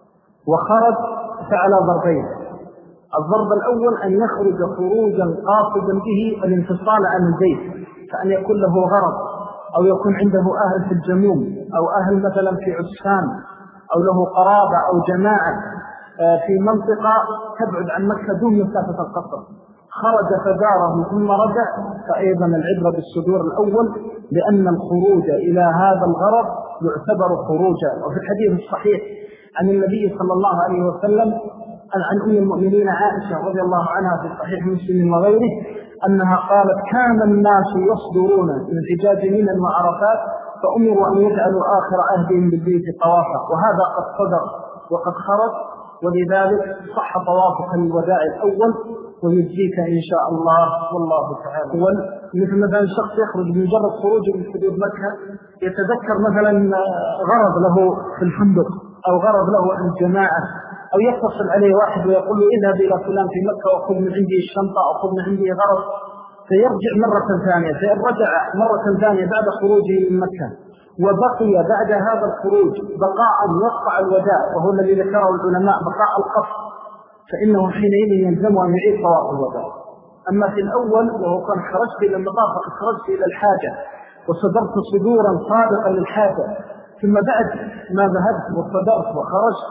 وخرج فعلى ضربين: الضرب الأول أن يخرج خروجا قاصدا به الانفصال عن البيت، فأن يكون له غرض أو يكون عنده أهل في الجموم أو أهل مثلا في عسفان أو له قرابة أو جماعة في منطقة تبعد عن مكة دون مسافة القصر، خرج فزاره ثم رجع، فأيضا العبرة بالصدور الأول، لأن الخروج إلى هذا الغرض يعتبر خروجا. وفي الحديث الصحيح عن النبي صلى الله عليه وسلم عن أم المؤمنين عائشة رضي الله عنها في صحيح مسلم وغيره أنها قالت: كان الناس يصدرون من حجاج منى وعرفات فأمروا أن يجعلوا آخر عهدهم بالبيت طوافا، وهذا قد صدر وقد خرج، ولذلك صح طوافك الوداع الأول ويجزيك إن شاء الله والله تعالى. مثل مثلا شخص يخرج بمجرد خروجه من حدود مكة يتذكر مثلا غرض له في الفندق أو غرض له عند جماعة، أو يتصل عليه واحد ويقول له اذهب إلى فلان في مكة وخذ من عندي الشنطة أو خذ من عندي غرض، فيرجع مرة ثانية. فإن رجع مرة ثانية بعد خروجه من مكة وبقي بعد هذا الخروج بقاء يقطع الوداع، وهو الذي ذكره العلماء بقاء القصر، فإنه حينئذ يلزم أن يعيد طواف الوداع. أما في الأول وهو كان خرجت إلى المطاف فقد خرجت إلى الحاجة وصدرت صدورا صادقا للحاجة، ثم بعد ما ذهبت وصدرت وخرجت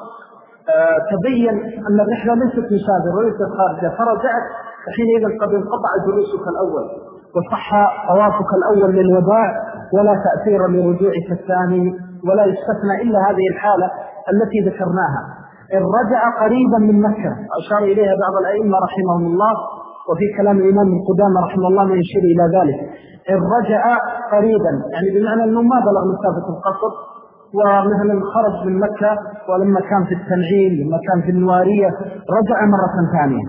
تبين أن الرحلة ليست مسافر وليست خارجة فرجعت، فحينئذ قد انقطع جلوسك الأول وصح طوافك الأول للوداع ولا تأثير لرجوعك الثاني، ولا يستثنى إلا هذه الحالة التي ذكرناها. إن رجع قريبا من مكة أشار إليها بعض الأئمة رحمهم الله، وفي كلام الإمام القدامى رحمه الله ما يشير إلى ذلك. إن رجع قريبا يعني بمعنى أنه ما بلغ مسافة القصر، ومثلا خرج من مكة ولما كان في التنعيم لما كان في النوارية رجع مرة ثانية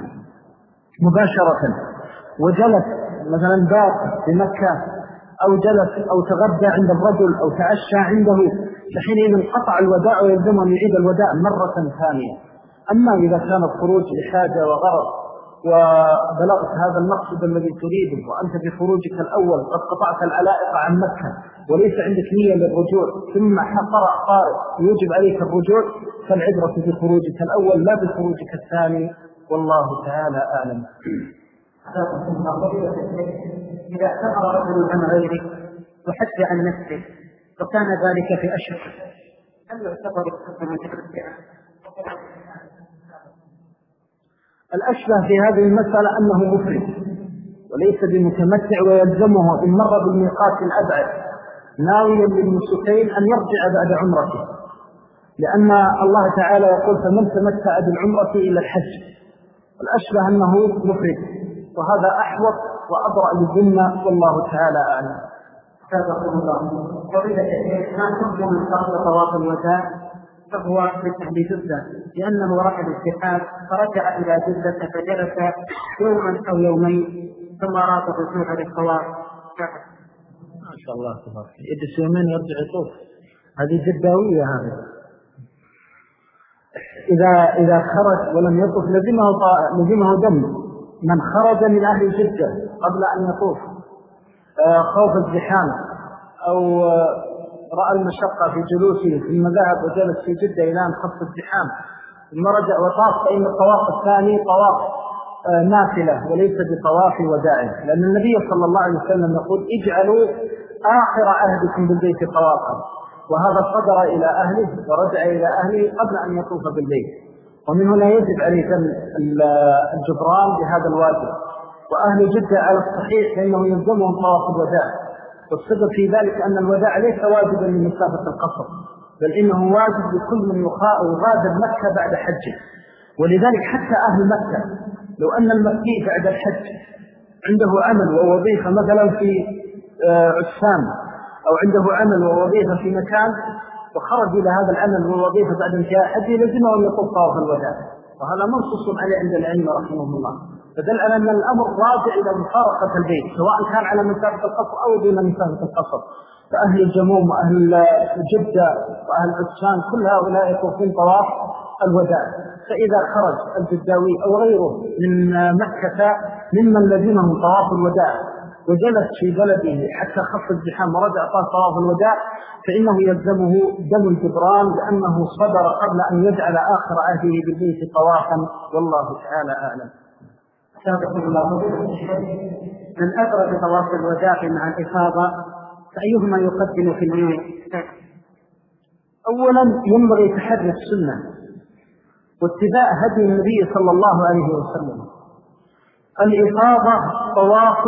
مباشرة وجلس مثلا بات في مكة أو جلس أو تغدى عند الرجل أو تعشى عنده، فحينئذ انقطع الوداع ويلزم أن يعيد الوداع مرة ثانية. أما إذا كان الخروج لحاجة وغرض وبلغت هذا المقصد الذي تريده وأنت في خروجك الأول قد قطعت العلائق عن مكة وليس عندك نية للرجوع ثم قرأ قارئ يوجب عليك الرجوع، فالعبرة بخروجك الأول لا بخروجك الثاني، والله تعالى أعلم. إذا اعتبر رجل عن غيره وحج عن نفسه وكان ذلك في أشهر، هل يعتبر متمتعا؟ الأشبه في هذه المسألة أنه مفرد وليس بمتمتع، ويلزمه إن مر بالميقات الأبعد ناويا للنسكين أن يرجع بعد عمرته، لأن الله تعالى يقول: فمن تمتع بالعمرة إلى الحج. الأشبه أنه مفرد، وهذا أحوط وأبرأ للذمة، والله تعالى أعلم. سابق الله وإذا ما كل من قبل طواف الوداع فهو في جدة، لأنه رأى الاتحاد فرجع إلى جدة فجلس يوما أو يومين ثم أراد الرجوع للطواف. ما شاء الله تبارك، يجلس يومين ويرجع يطوف، هذه جداوية. هذه إذا خرج ولم يطوف لزمه دم من خرج من أهل جدة قبل أن يطوف خوف الزحام أو رأى المشقة في جلوسه ثم ذهب وجلس في جدة إلى أن خف الزحام ثم رجع وطاف، فإن الطواف الثاني طواف نافلة وليس بطواف وداع، لأن النبي صلى الله عليه وسلم يقول اجعلوا آخر عهدكم بالبيت طوافا، وهذا صدر إلى أهله ورجع إلى أهله قبل أن يطوف بالبيت. ومن هنا يجب عليه الجبران بهذا الواجب. وأهل جدة على الصحيح فإنه يلزمهم طواف الوداع، والسبب في ذلك أن الوداع ليس واجبا لمسافة القصر، بل إنه واجب لكل من يغادر مكة بعد حجه. ولذلك حتى أهل مكة لو أن المكي بعد الحج عنده عمل ووظيفة مثلا في عسام، أو عنده عمل ووظيفة في مكان وخرج إلى هذا العمل والوظيفة بعد انتهاء حجه، لزمه أن يطوف طواف الوداع، وهذا منصوص عليه عند العلم رحمه الله. فدل على أن الأمر راجع إلى مفارقة البيت، سواء كان على مسافة القصر أو دون مسافة القصر. فأهل الجموم وأهل جدة وأهل عسام كل هؤلاء يطوفون طواف الوداع. فإذا خرج الجداوي أو غيره من مكة ممن لزمهم طواف الوداع وجلس في بلده حتى خف الزحام ورجع طواف الوداع، فإنه يلزمه دم الجبران، لأنه صدر قبل أن يجعل آخر عهده بالبيت طوافا، والله تعالى أعلم. سابقا الله من أدرك طواف الوداع مع الإفاضة فأيهما يقدم في النية؟ أولا ينبغي تحري السنة واتباع هدي النبي صلى الله عليه وسلم. الإفاضة طواف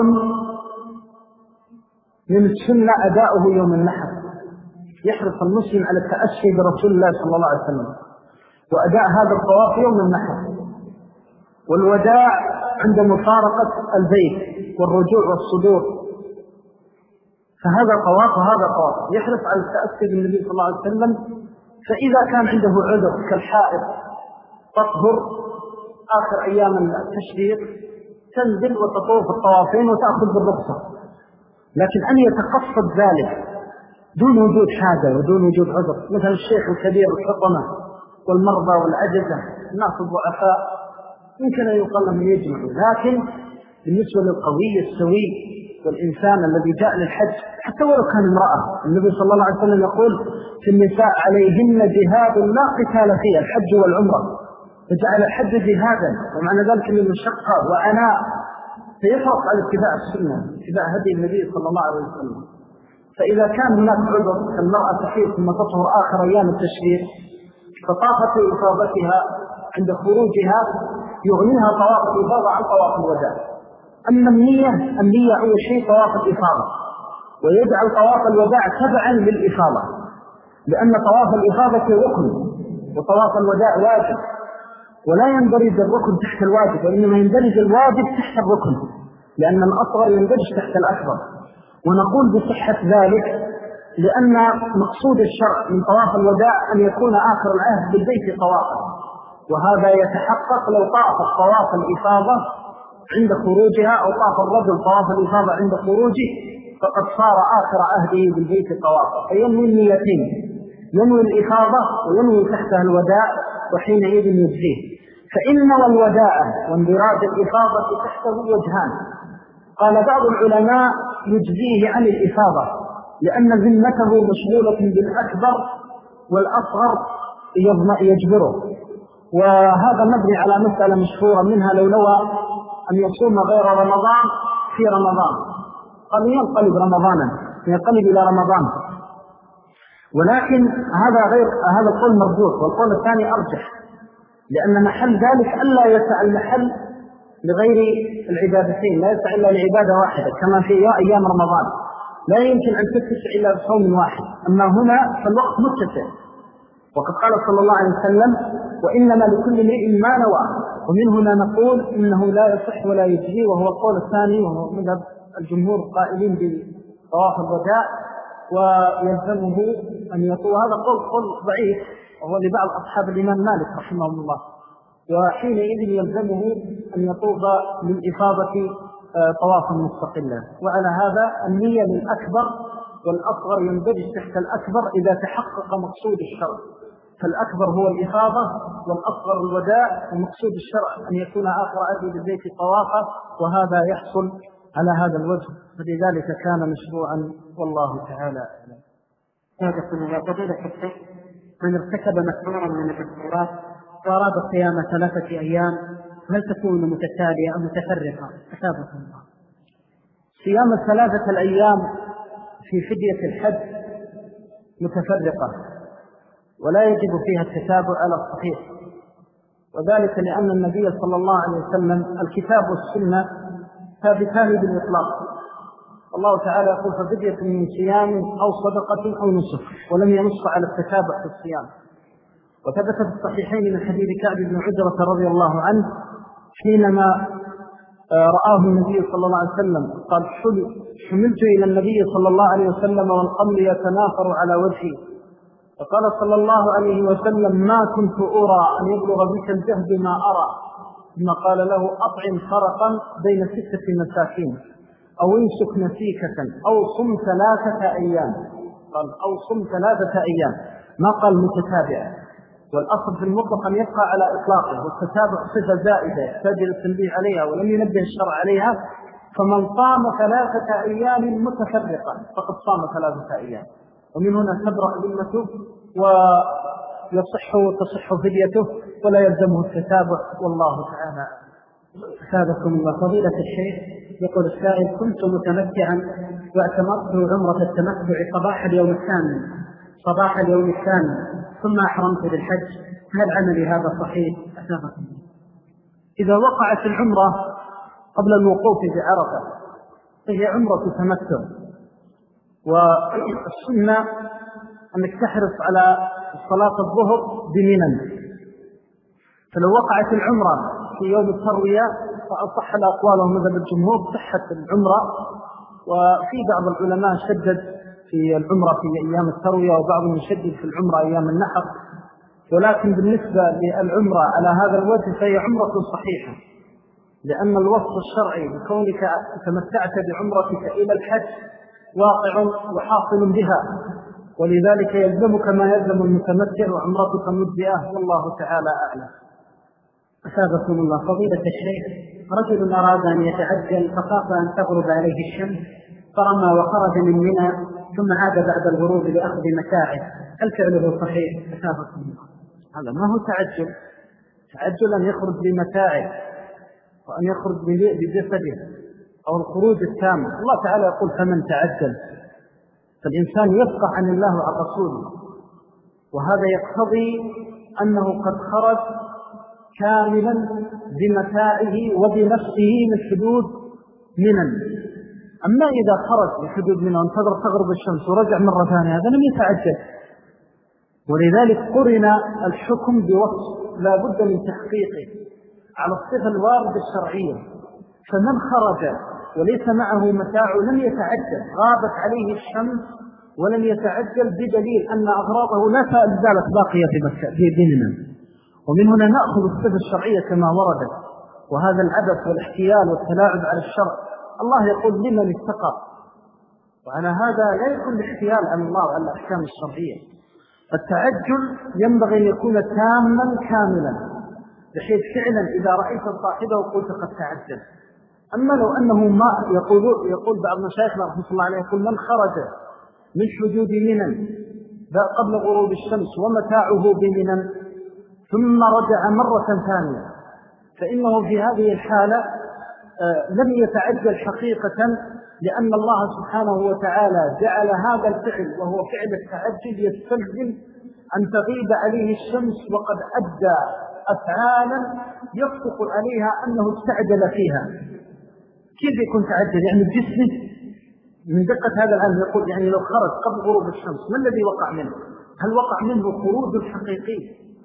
من السنة أداؤه يوم النحر، يحرص المسلم على التأسي برسول الله صلى الله عليه وسلم وأداء هذا الطواف يوم النحر. والوداع عند مفارقة البيت والرجوع والصدور، فهذا طواف وهذا طواف، يحرص على التأسي بالنبي صلى الله عليه وسلم. فإذا كان عنده عذر كالحائض تطهر آخر أيام التشريق تنزل وتطوف الطوافين وتأخذ بالرخصة. لكن أن يتقصد ذلك دون وجود حاجة ودون وجود عذر، مثل الشيخ الكبير الحطمة والمرضى والعجزة الناس الضعفاء يمكن أن يقال لهم يجمعوا. لكن بالنسبة للقوي السوي والإنسان الذي جاء للحج حتى ولو كان امرأة، النبي صلى الله عليه وسلم يقول في النساء عليهن جهاد لا قتال فيه، الحج والعمرة، فجعل الحج جهادا ومعنى ذلك من مشقة وعناء، فيحرص على اتباع السنة، اتباع هدي النبي صلى الله عليه وسلم. فإذا كان هناك عذر كالمرأة تحيض ثم تطهر آخر أيام التشريق فطافت إفاضتها عند خروجها يغنيها طواف الإفاضة عن طواف الوداع. أما النية أول شيء طواف الإفاضة، ويجعل طواف الوداع تبعا للإفاضة، لأن طواف الإفاضة ركن وطواف الوداع واجب، ولا يندرج الركن تحت الواجب، وإنما يندرج الواجب تحت الركن، لأن الأصغر يندرج تحت الأكبر. ونقول بصحة ذلك لأن مقصود الشرع من طواف الوداع أن يكون آخر العهد بالبيت طوافا، وهذا يتحقق لو طافت طواف الإفاضة عند خروجها أو طاف الرجل طواف الإفاضة عند خروجه فقد صار آخر عهده بالبيت طوافا. فينوي النيتين، ينوي الإفاضة وينوي تحتها الوداع، وحينئذ يجزيه. فإن والوداع واندراج الإفاضة تحته وجهان. قال بعض العلماء يجزيه عن الإفاضة لأن ذمته مشغولة بالأكبر والأصغر يجبره، وهذا مبني على مسألة مشهورة منها لو نوى أن يصوم غير رمضان في رمضان قد ينقلب رمضانا، ينقلب إلى رمضان، ولكن هذا القول مرجوح، والقول الثاني أرجح، لأن محل ذلك ألا يسع المحل لغير العبادتين، لا يسع إلا لعبادة واحدة كما في أيام رمضان لا يمكن أن تتسع إلا بصوم واحد. أما هنا فالوقت متسع، وقد قال صلى الله عليه وسلم وإنما لكل امرئ ما نوى. ومن هنا نقول إنه لا يصح ولا يجزي، وهو القول الثاني وهو مذهب الجمهور القائلين بطواف الوداع، ويلزمه أن يطوف. هذا قول ضعيف وهو لبعض أصحاب الإمام مالك رحمه الله، وحينئذ يلزمه أن يطوف للإفاضة طوافا مستقلا. وعلى هذا النية للأكبر والأصغر يندرج تحت الأكبر إذا تحقق مقصود الشرع، فالأكبر هو الإفاضة والأصغر الوداع، ومقصود الشرع أن يكون آخر عهده بالبيت طوافا، وهذا يحصل على هذا الوجه، فلذلك كان مشروعا والله تعالى أعلم. هذا فضيلة الشيخ من ارتكب مكروها من الإفطارات وأراد صيام 3 أيام هل تكون متتالية أو متفرقة؟ أثابكم الله. صيام 3 أيام في فدية الحج متفرقة ولا يجب فيها التتابع على الصحيح، وذلك لأن النبي صلى الله عليه وسلم الكتاب والسنة ثابتان بالإطلاق. الله تعالى يقول ففدية من صيام أو صدقة أو نسك، ولم ينص على التتابع في الصيام. وثبت في الصحيحين من حديث كعب بن عجرة رضي الله عنه حينما رآه النبي صلى الله عليه وسلم قال حملت إلى النبي صلى الله عليه وسلم والقمل يتناثر على وجهي، فقال صلى الله عليه وسلم ما كنت أرى أن يبلغ بك الجهد ما أرى، ثم قال له أطعم فرقا بين 6 مساكين أو امسك نسيكة أو صم 3 أيام. قال أو صم 3 أيام، ما قال متتابعة. والأصل في المطلق أن يبقى على إطلاقه، والتتابع صفة زائدة يحتاج إلى التنبيه عليها ولم ينبه الشرع عليها. فمن صام 3 أيام متفرقا فقد صام 3 أيام، ومن هنا تبرأ ذمته وتصح فديته ولا يلزمه التتابع، والله تعالى. أثابكم الله. فضيلة الشيخ، يقول السائل: كنت متمتعا واعتمرت عمرة التمتع صباح اليوم الثاني ثم أحرمت بالحج، هل عملي هذا صحيح؟ أثابكم الله. إذا وقعت العمرة قبل الوقوف بعرفة فهي عمرة تمتع، والسنة أنك تحرص على صلاة الظهر بمنى. فلو وقعت العمرة في يوم التروية فأصح الأقوال ومذهب الجمهور صحة العمرة، وفي بعض العلماء شدد في العمرة في أيام التروية وبعضهم يشدد في العمرة أيام النحر، ولكن بالنسبة للعمرة على هذا الوجه فهي عمرة صحيحة، لأن الوصف الشرعي بكونك تمتعت بعمرتك إلى الحج واقع وحاصل بها، ولذلك يلزمك ما يلزم المتمتع وعمرتك مجزئة، والله تعالى أعلم. أثابكم الله. فضيلة الشيخ، رجل أراد أن يتعجل فخاف أن تغرب عليه الشمس فرمى وخرج من منى ثم عاد بعد الغروب لأخذ متاعه، هل فعله صحيح؟ أثابكم الله. هذا ما هو تعجل أن يخرج بمتاعه وأن يخرج بجسده أو الخروج التام. الله تعالى يقول فمن تعجل، فالإنسان يفقه عن الله وعن رسوله، وهذا يقتضي أنه قد خرج كاملا بمتاعه وبنفسه من حدود منى. أما إذا خرج لحدود منى وانتظر تغرب الشمس ورجع مرة ثانية هذا لم يتعجل، ولذلك قرن الحكم بوصف لا بد من تحقيقه على الصفة الواردة الشرعية. فمن خرج وليس معه متاع لم يتعجل، غابت عليه الشمس ولم يتعجل، بدليل أن أغراضه لا زالت باقية في منى. ومن هنا نأخذ الصفة الشرعية كما وردت، وهذا العبث والاحتيال والتلاعب على الشرع الله يقول لمن اتقى، وعلى هذا لا يكون الاحتيال عن الله وعلى الأحكام الشرعية. التعجل ينبغي أن يكون تاما كاملا، بحيث فعلا إذا رأيت صاحبه قلت قد تعجل. أما لو أنه ما يقول بعض مشايخنا رحمه الله عليه يقول من خرج من حدود منى قبل غروب الشمس ومتاعه بمنى ثم رجع مرة ثانية فإنه في هذه الحالة لم يتعجل حقيقة، لأن الله سبحانه وتعالى جعل هذا الفعل وهو فعل التعجل يستلزم أن تغيب عليه الشمس وقد أدى أفعالا يصدق عليها أنه استعجل فيها. كيف يكون تعجل؟ يعني جسمه من دقة هذا العلم يقول يعني لو خرج قبل غروب الشمس ما الذي وقع منه؟ هل وقع منه خروج حقيقي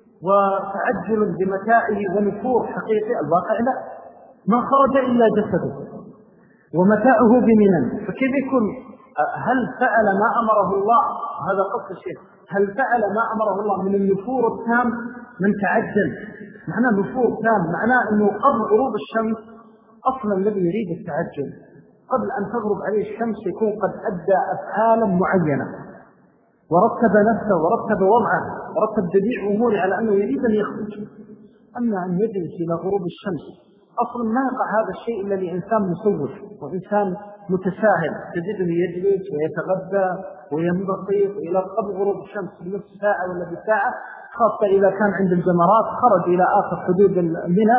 وتعجل بمتاعه ونفور حقيقي؟ الواقع لا، ما خرج إلا جسده ومتاعه بمنى. فكيف يكون؟ هل فعل ما أمره الله؟ هذا قصد الشيخ، هل فعل ما أمره الله من النفور التام؟ من تعجل معناه نفور تام، معناه أنه قبل غروب الشمس أصلا الذي يريد التعجل قبل أن تغرب عليه الشمس يكون قد أدى أفعالا معينة ورتب نفسه ورتب وضعه ورتب جميع أموره على أنه يريد أن يخرج. أما أن يجلس إلى غروب الشمس أصلا ما يقع هذا الشيء إلا لإنسان مسوف وإنسان متساهل، تجده يجلس ويتغذى وينبسط إلى قبل غروب الشمس بنصف ساعة ولا بساعة، خاصة إذا كان عند الجمرات خرج إلى آخر حدود منى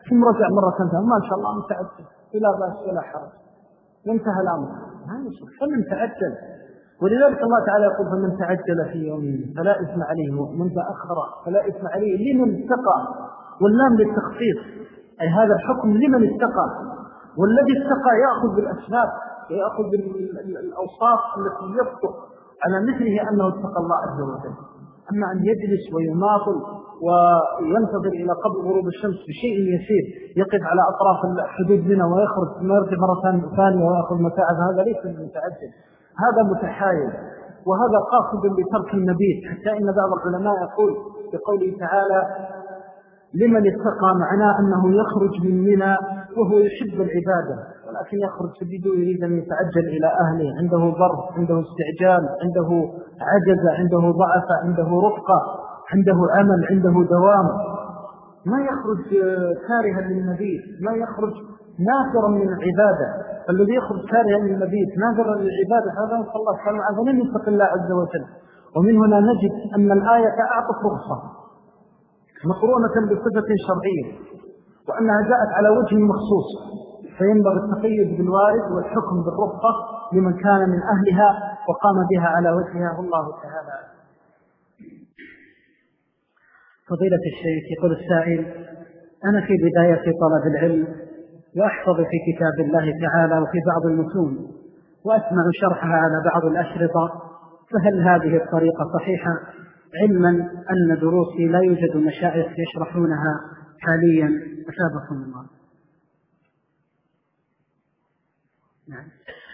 ثم رجع مرة ثانية ما شاء الله متعجل ولا بأس ولا حرج وانتهى الأمر. فمن تعجل، ولذلك الله تعالى يقول فمن تعجل في يوم فلا إثم عليه ومن تأخر فلا إثم عليه لمن اتقى، واللام للتخصيص، أي هذا الحكم لمن اتقى، والذي اتقى يأخذ بالأسباب ويأخذ بالأوصاف التي يصدق على مثله أنه اتقى الله عز وجل. أما أن يجلس ويماطل وينتظر إلى قبل غروب الشمس بشيء يسير يقف على أطراف الحدود منها ويخرج ثم يرجع مرة ثانية ويأخذ متاعب، هذا ليس متعجل، هذا متحايل، وهذا قاصد بترك النبيذ. حتى إن بعض العلماء يقول بقوله تعالى لمن اتقى معناه أنه يخرج من منى وهو يحب العبادة، ولكن يخرج سبيده يريد أن يتعجل إلى أهله، عنده ضرب، عنده استعجال، عنده عجز، عنده ضعف، عنده رفقة، عنده عمل، عنده دوام. ما يخرج كارها للنبيذ، ما يخرج نافرا من العبادة. الذي يخرج كارها للنبيذ نافرا للعبادة هذا نسأل الله سبحانه وتعالى لم يتق الله عز وجل. ومن هنا نجد أن الآية أعطت رخصة مقرونة بصفة شرعية، وأنها جاءت على وجه مخصوص، فينبغي التقيد بالوارد والحكم بالرخصة لمن كان من أهلها وقام بها على وجهها. الله تعالى. فضيلة الشيخ، يقول السائل: أنا في بداية طلب العلم وأحفظ في كتاب الله تعالى وفي بعض المتون وأسمع شرحها على بعض الأشرطة، فهل هذه الطريقة صحيحة، علما أن دروسي لا يوجد مشايخ يشرحونها حاليا؟ أثابكم الله. نعم.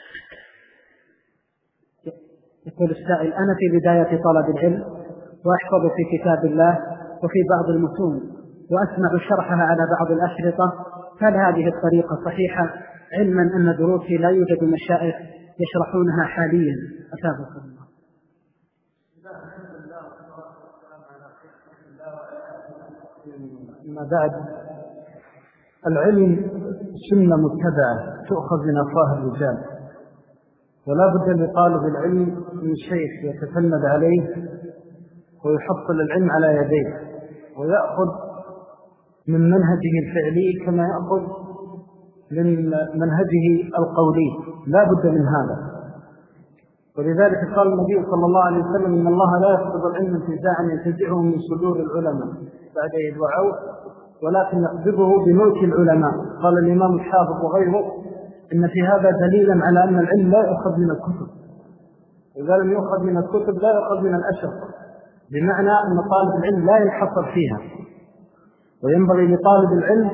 يقول السائل: أنا في بداية طلب العلم وأحفظ في كتاب الله وفي بعض المتون وأسمع شرحها على بعض الأشرطة، هل هذه الطريقة صحيحة، علما أن دروسي لا يوجد مشايخ يشرحونها حاليا؟ أثابكم الله. أما بعد، العلم سنة متبعة تؤخذ من أفواه الرجال، ولا بد لطالب العلم من شيخ يتسند عليه ويحصل العلم على يديه ويأخذ من منهجه الفعلي كما يأخذ من منهجه القولي، لا بد من هذا. ولذلك قال النبي صلى الله عليه وسلم: إن الله لا يقبض العلم انتزاعا ينتزعه من صدور العلماء بعد يدعوه، ولكن يقبضه بموت العلماء. قال الإمام الحافظ وغيره: إن في هذا دليلا على أن العلم لا يؤخذ من الكتب، إذا لم يؤخذ من الكتب لا يؤخذ من الأشرطة، بمعنى أن طالب العلم لا ينحصر فيها. وينبغي لطالب العلم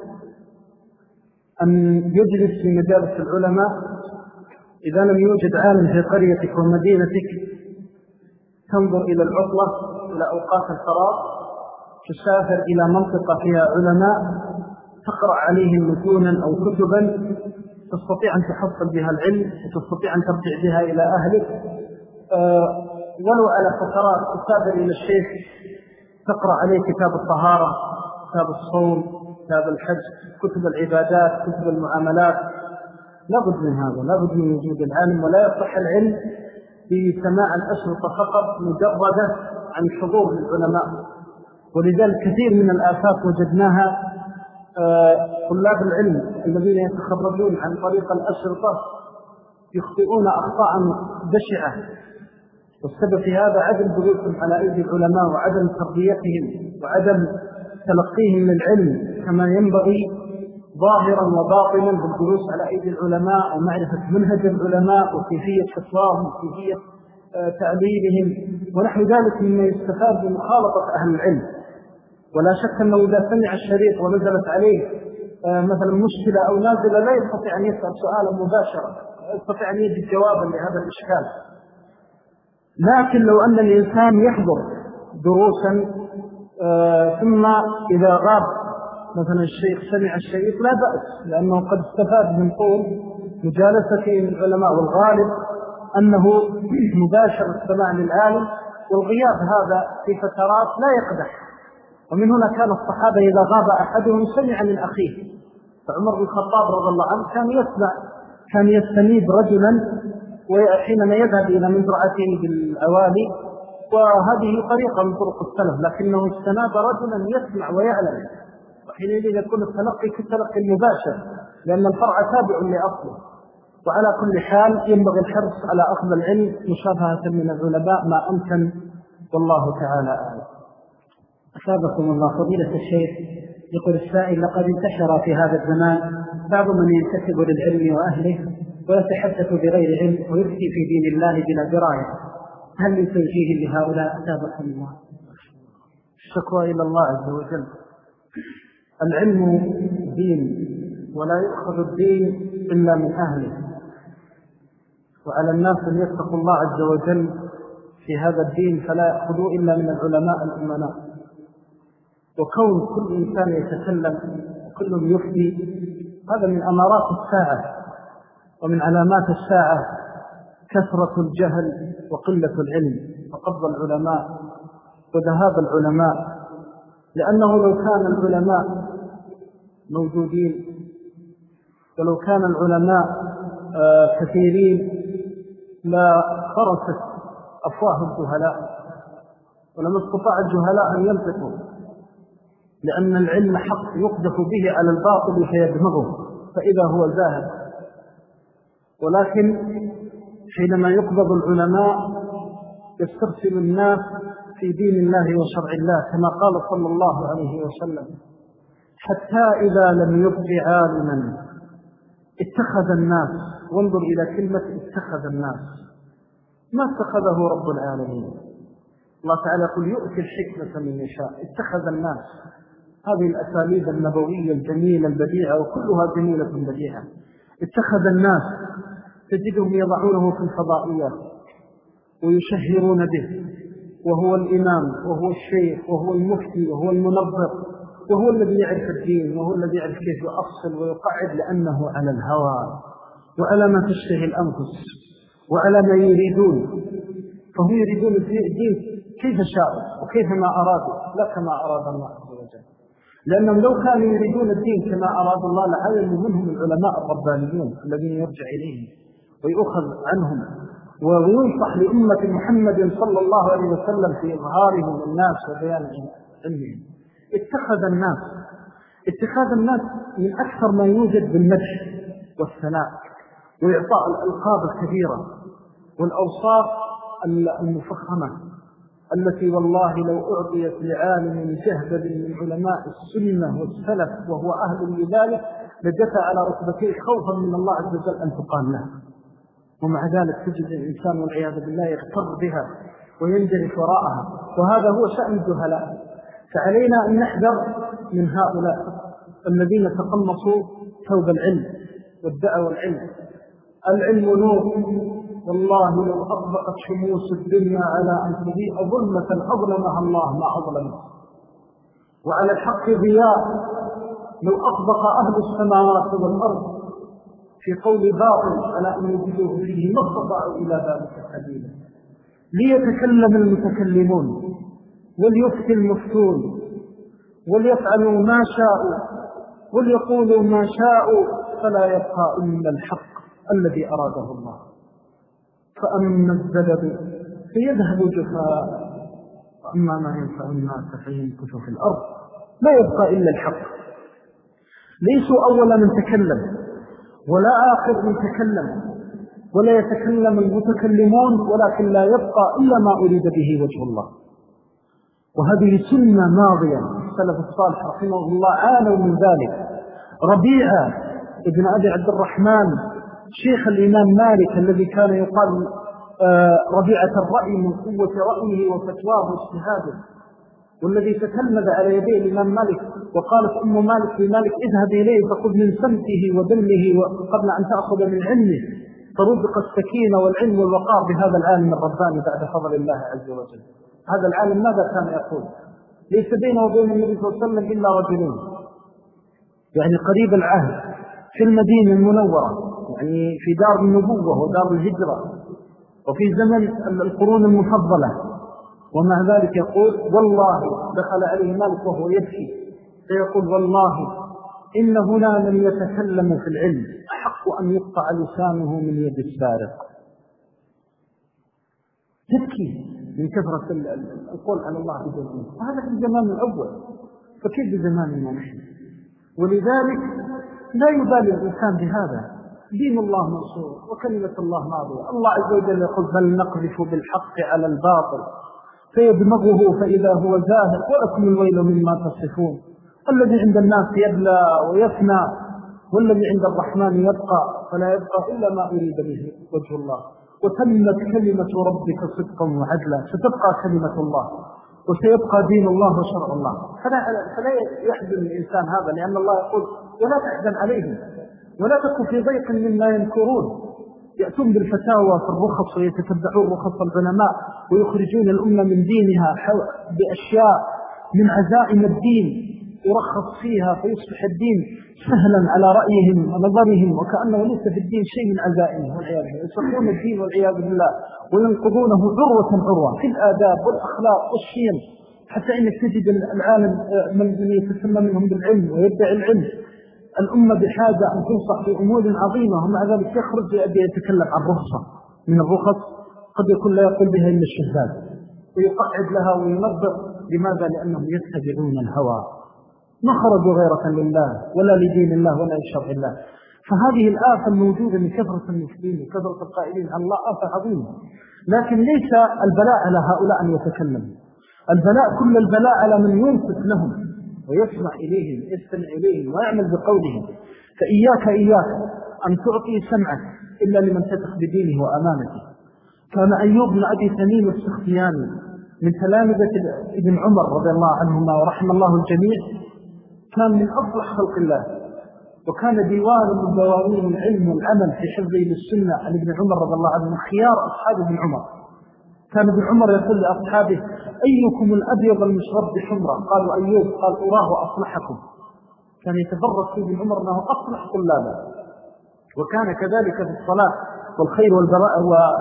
أن يجلس في مجالس العلماء. إذا لم يوجد عالم في قريتك ومدينتك تنظر إلى العطلة، إلى أوقات الفراغ، تسافر إلى منطقة فيها علماء تقرأ عليهم متونا أو كتبا تستطيع أن تحصل بها العلم وتستطيع أن ترجع بها إلى أهلك، ولو على فترات تسافر إلى الشيخ تقرأ عليه كتاب الطهارة، كتاب الصوم، كتاب الحج، كتب العبادات، كتب المعاملات. لابد من هذا، لابد من وجود العالم، ولا يصح العلم بسماع الأشرطة فقط مجردة عن حضور للعلماء. ولذلك كثير من الآفات وجدناها طلاب العلم الذين يتخرجون عن طريق الأشرطة يخطئون أخطاء بشعة، والسبب في هذا عدم بلوغهم على أيدي العلماء وعدم تربيتهم وعدم تلقيهم للعلم كما ينبغي ظاهرا وباطنا بالجلوس على أيدي العلماء ومعرفة منهج العلماء وكيفية فتواهم وكيفية تعليمهم ونحو ذلك مما يستفاد بمخالطة أهل العلم. ولا شك أنه إذا سمع الشريط ونزلت عليه مثلا مشكلة أو نازلة لا يستطيع أن يسأل سؤالا مباشرة، لا يستطيع أن يجد جوابا لهذا الإشكال. لكن لو أن الإنسان يحضر دروسا ثم إذا غاب مثلا الشيخ سمع الشيخ لا بأس، لأنه قد استفاد من طول مجالسته للعلماء، والغالب أنه مباشر السماع للعالم، والغياب هذا في فترات لا يقدح. ومن هنا كان الصحابة إذا غاب أحدهم سمع من أخيه. فعمر بن الخطاب رضي الله عنه كان يسمع، كان يستنيب رجلا وحينما يذهب إلى مزرعته بالأوالي، وهذه طريقة من طرق السلف، لكنه استناب رجلا يسمع ويعلم. وحينئذ يكون التلقي كالتلقي المباشر، لأن الفرع تابع لأصله. وعلى كل حال ينبغي الحرص على أخذ العلم مشابهة من العلماء ما أمكن، والله تعالى أعلم. أثابكم الله. فضيلة الشيخ، يقول السائل: لقد انتشر في هذا الزمان بعض من ينتسب للعلم وأهله ويتحدث بغير علم ويفتي في دين الله بلا دراية، هل من توجيه لهؤلاء؟ أثابكم الله. الشكوى إلى الله عز وجل. العلم دين، ولا يأخذ الدين إلا من أهله، وعلى الناس أن يتقوا الله عز وجل في هذا الدين فلا يأخذوا إلا من العلماء الأمناء. وكون كل إنسان يتكلم وكل يفتي هذا من أمارات الساعة، ومن علامات الساعة كثرة الجهل وقلة العلم وقبض العلماء وذهاب العلماء. لأنه لو كان العلماء موجودين ولو كان العلماء كثيرين لا خرست أفواه الجهلاء ولما استطاع الجهلاء أن ينطقوا، لأن العلم حق يقذف به على الباطل فيدمغه فإذا هو زاهد. ولكن حينما يقبض العلماء يسترسل الناس في دين الله وشرع الله، كما قال صلى الله عليه وسلم: حتى إذا لم يبق عالما اتخذ الناس. وانظر إلى كلمة اتخذ الناس، ما اتخذه رب العالمين. الله تعالى يقول: يؤتي الحكمة من يشاء. اتخذ الناس. هذه الأساليب النبوية الجميلة البديعة، وكلها جميلة بديعة. اتخذ الناس تجدهم يضعونه في الفضائيات ويشهرون به، وهو الإمام وهو الشيخ وهو المفتي وهو المنظر، وهو الذي يعرف الدين، وهو الذي يعرف كيف يؤصل ويقعد، لأنه على الهوى وعلى ما تشتهي الأنفس وعلى ما يريدون. فهم يريدون الدين كيف شاءوا وكيف ما أرادوا، لا كما أراد الله عز وجل. لأنهم لو كانوا يريدون الدين كما أراد الله لعلموا منهم العلماء الربانيون الذين يرجع إليهم ويؤخذ عنهم وينصح لأمة محمد صلى الله عليه وسلم في إظهارهم للناس وبيان علمهم. اتخاذ الناس من أكثر ما يوجد بالمدح والثناء وإعطاء الألقاب الكبيرة والأوصاف المفخمة، التي والله لو أعطيت لعالم جهبل من علماء السنة والسلف وهو أهل لذلك لجثى على ركبتيه خوفا من الله عز وجل أن تقال له. ومع ذلك تجد الإنسان والعياذ بالله يغتر بها وينجرف وراءها، وهذا هو شأن الجهلاء. فعلينا أن نحذر من هؤلاء الذين تقمصوا ثوب العلم والدعوى والعلم. العلم نور، والله لو أطبقت شموس الدنيا على أن تضيء ظلمة أظلمها الله ما أظلمه، وعلى الحق ضياء لو أطبق أهل السماوات والأرض في قول باطل على أن يجدوه فيه ما استطاعوا إلى ذلك سبيلا. ليتكلم المتكلمون وليفتي المفتون وليفعلوا ما شاءوا وليقولوا ما شاءوا، فلا يبقى إلا الحق الذي أراده الله. فأما الزبد فيذهب جفاء، وأما ما ينفع الناس فيمكث في الأرض. لا يبقى إلا الحق. ليسوا أول من تكلم ولا آخر من تكلم، ولا يتكلم المتكلمون، ولكن لا يبقى إلا ما أريد به وجه الله. وهذه سنة ماضية. السلف الصالح رحمه الله عانوا من ذلك. ربيعة ابن أبي عبد الرحمن شيخ الإمام مالك الذي كان يقال ربيعة الرأي من قوة رأيه وفتواه واجتهاده، والذي تتلمذ على يديه الإمام مالك، وقالت أم مالك لمالك: اذهب إليه فخذ من سمته ودمه قبل أن تأخذ من علمه. فرزق السكينة والعلم والوقار بهذا العالم الرباني بعد فضل الله عز وجل. هذا العالم ماذا كان يقول؟ ليس بينه وبين النبي صلى الله عليه وسلم إلا رجلين، يعني قريب العهد في المدينة المنورة، يعني في دار النبوة ودار الهجرة وفي زمن القرون المفضلة. ومع ذلك يقول: والله دخل عليه مالك وهو يبكي فيقول: والله إن هنا من يتكلم في العلم أحق أن يقطع لسانه من يد السارق. تبكي من كثرة القول على الله عز وجل. وهذا في الزمان الأول، فكيف بزماننا نحن؟ ولذلك لا يبالي الإنسان بهذا. دين الله منصور وكلمة الله ماضية. الله عز وجل يقول بل نقذف بالحق على الباطل فيدمغه فإذا هو زاهق ولكم الويل مما تصفون. الذي عند الناس يبلى ويفنى والذي عند الرحمن يبقى فلا يبقى إلا ما أريد به وجه الله. وتمت كلمة ربك صدقا وعدلا. ستبقى كلمة الله وسيبقى دين الله وشرع الله. فلا يحزن الإنسان هذا، لأن الله يقول ولا تحزن عليهم ولا تكن في ضيق مما ينكرون. يأتون بالفتاوى في الرخص ويتتبعون رخص العلماء ويخرجون الأمة من دينها بأشياء من عزائم الدين يرخص فيها فيصبح الدين سهلا على رأيهم ونظرهم وكأنه ليس في الدين شيء من عزائمه والعياذ بالله. يصفون الدين والعياذ بالله وينقضونه عروة في الآداب والأخلاق والشيم، حتى إنك تجد العالم من يتسمى منهم بالعلم ويدعي العلم. الأمة بحاجة أن تنصح في أمور عظيمة ومع ذلك يخرج يتكلم عن رخصة من الرخص قد يكون لا يقول بها إلا الشهاد ويقعد لها وينظر. لماذا؟ لأنهم يتبعون الهوى، ما خرجوا غيرة لله ولا لدين الله ولا لشرع الله. فهذه الآفة الموجودة من كثرة المسلمين وكثرة القائلين عن الله آفة عظيمة. لكن ليس البلاء على هؤلاء أن يتكلموا، البلاء كل البلاء على من ينصت لهم ويسمع إليهم يستمع إليهم ويعمل بقولهم. فإياك أن تعطي سمعك إلا لمن تثق بدينه وأمانته. كان أيوب بن أبي تميم السختياني من تلامذة ابن عمر رضي الله عنهما ورحم الله الجميع، كان من أصلح خلق الله، وكان ديوان من دواوين العلم والعمل في حفظه للسنة عن ابن عمر رضي الله عنه من خيار أصحاب ابن عمر. كان ابن عمر يقول لأصحابه أيكم الأبيض المشرب بحمرة؟ قالوا أيوب. قال أراه أصلحكم. كان يتبرك في ابن عمر أنه أصلح طلابا. وكان كذلك في الصلاة والخير والبراء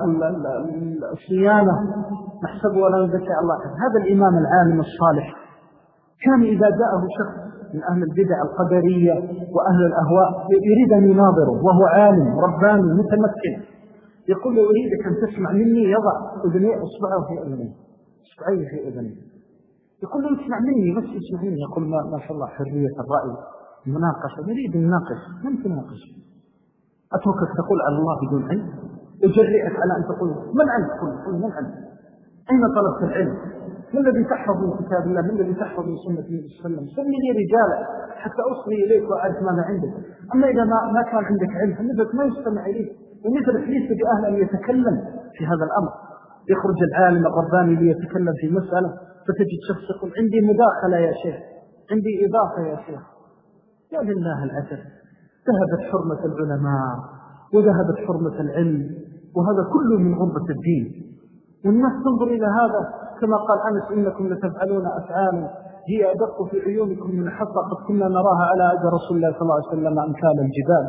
والصيانة نحسب ولا نذكى الله. هذا الإمام العالم الصالح كان إذا جاءه شخص من أهل البدع القدرية وأهل الأهواء يريد أن يناظره وهو عالم رباني متمكن، يقول له أريدك أن تسمع مني، يضع أذنيه أصبعه في أذنيه أصبعيه في أذنيه، يقول له اسمع مني بس اسمع مني. يقول ما شاء الله حرية الرأي مناقشة، يريد يناقش. من تناقش؟ أتركك تقول على الله بدون علم؟ أجرئك على أن تقول من أنت؟ قل من أنت؟ أين طلبت العلم؟ من الذي تحفظ من كتاب الله؟ من الذي تحفظ من سنة النبي صلى الله عليه وسلم؟ سمي لي رجالا حتى أصغي إليك وأعرف ماذا عندك. أما إذا ما كان عندك علم فمثلك ما يستمع إليك، ومثلك ليس بأهل أن يتكلم في هذا الأمر. يخرج العالم الرباني ليتكلم في مسألة فتجد شخص يقول عندي مداخلة يا شيخ، عندي إضافة يا شيخ. يا لله العجب، ذهبت حرمة العلماء وذهبت حرمة العلم، وهذا كله من غربة الدين. والناس تنظر إلى هذا كما قال أنس إنكم لتفعلون أفعالا هي أدق في عيونكم من حصى قد كنا نراها على أجل رسول الله صلى الله عليه وسلم أمثال الجبال.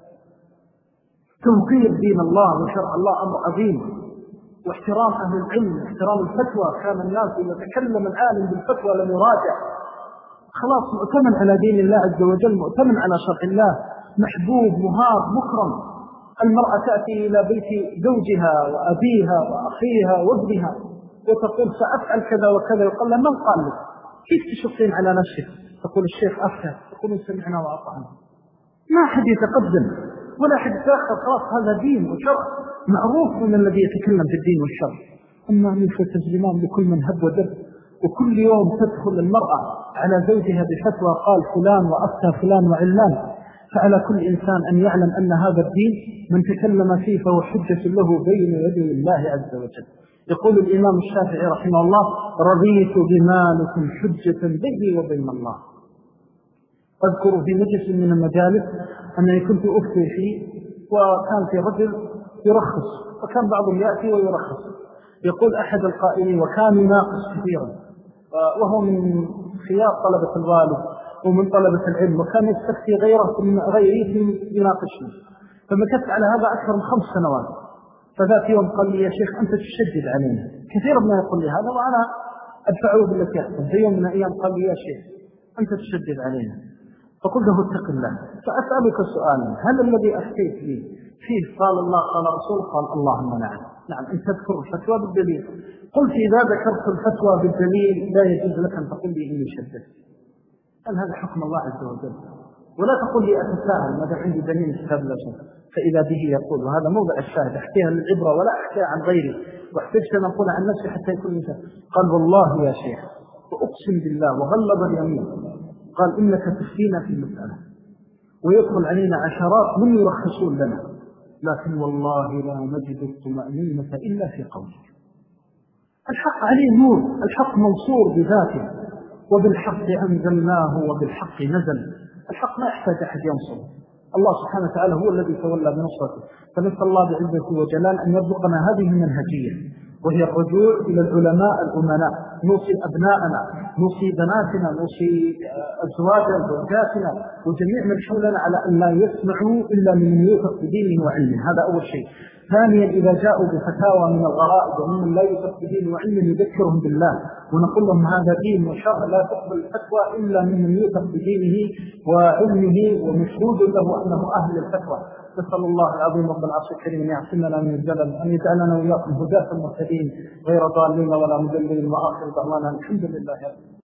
توقير دين الله وشرع الله أمر عظيم، واحترام أهل العلم، احترام الفتوى. كان الناس إذا تكلم العالم بالفتوى لم يراجع، خلاص مؤتمن على دين الله عز وجل، مؤتمن على شرع الله، محبوب مهاب مكرم. المرأة تأتي إلى بيت زوجها وأبيها وأخيها وابنها وتقول سأفعل كذا وكذا، يقول لها من قال لك؟ كيف تشقين على نفسك؟ تقول الشيخ أفتى، تقول سمعنا وأطعنا. ما أحد يتقدم ولا أحد يتأخر، خلاص هذا دين وشرع معروف من الذي يتكلم في الدين والشرع. أما من فتزلمان لكل من هب ودب، وكل يوم تدخل المرأة على زوجها بفتوى قال فلان وأفتى فلان وعلان. فعلى كل إنسان أن يعلم أن هذا الدين من تكلم فيه فهو حجة له بين يدي الله عز وجل. يقول الإمام الشافعي رحمه الله رضيت بما لكم حجة بيني وبين الله. أذكر في مجلس من المجالس أنني كنت أفتي فيه، وكان في رجل يرخص، وكان بعضهم يأتي ويرخص. يقول أحد القائلين وكان يناقش كثيرا، وهو من خيار طلبة الوالد ومن طلبة العلم، وكان يستفتي غيره يناقشني. فمكثت على هذا أكثر من 5 سنوات. فذات يوم قال لي يا شيخ أنت تشدد علينا. كثيرا ما يقول لي هذا وأنا أدفعه بالتي أحسن. في يوم من الأيام قال لي يا شيخ أنت تشدد علينا. فقلت له اتق الله. فأسألك سؤالا، هل الذي أفتيت لي فيه قال الله قال رسول؟ قال اللهم نعم. أن تذكر الفتوى بالدليل. قلت إذا ذكرت الفتوى بالدليل لا يجوز لك أن تقول لي إني شددت. هل هذا حكم الله عز وجل؟ ولا تقول لي أتساهل ما دام عندي دليل كتاب الله فإذا به يقول. وهذا موضع الشاهد، أحكيها للعبرة ولا أحكيها عن غيري، واحتجت أن أقول عن نفسي حتى يكون مثال. قال والله يا شيخ وأقسم بالله وغلظ اليمين، قال إنك تفتينا في المسألة ويدخل علينا عشرات من يرخصون لنا، لكن والله لا نجد الطمأنينة إلا في قولك. الحق عليه نور، الحق منصور بذاته، وبالحق أنزلناه وبالحق نزل. الحق ما يحتاج أحد ينصره، الله سبحانه وتعالى هو الذي تولى بنصرته. فنسأل الله بعزته وجلال أن يرزقنا هذه المنهجية، وهي الرجوع إلى العلماء الأمناء. نوصي أبناءنا، نوصي بناتنا، نوصي أزواجنا وزوجاتنا وجميع من حولنا على أن لا يسمعوا إلا من يوثق بدينه وعلمه. هذا أول شيء. ثانيا إذا جاءوا بفتاوى من الغرائب ومن لا يوثق بدينه وعلمه نذكرهم بالله ونقول لهم هذا دين وشرع، لا تقبل الفتوى إلا من يوثق بدينه وعلمه ومشهود له أنه أهل الفتوى. نسأل الله العظيم رب العرش الكريم أن يعصمنا من الجلل، أن يجعلنا وإياكم هداة المهتدين غير ضالين ولا مضلين، وآخر دعوانا الحمد لله.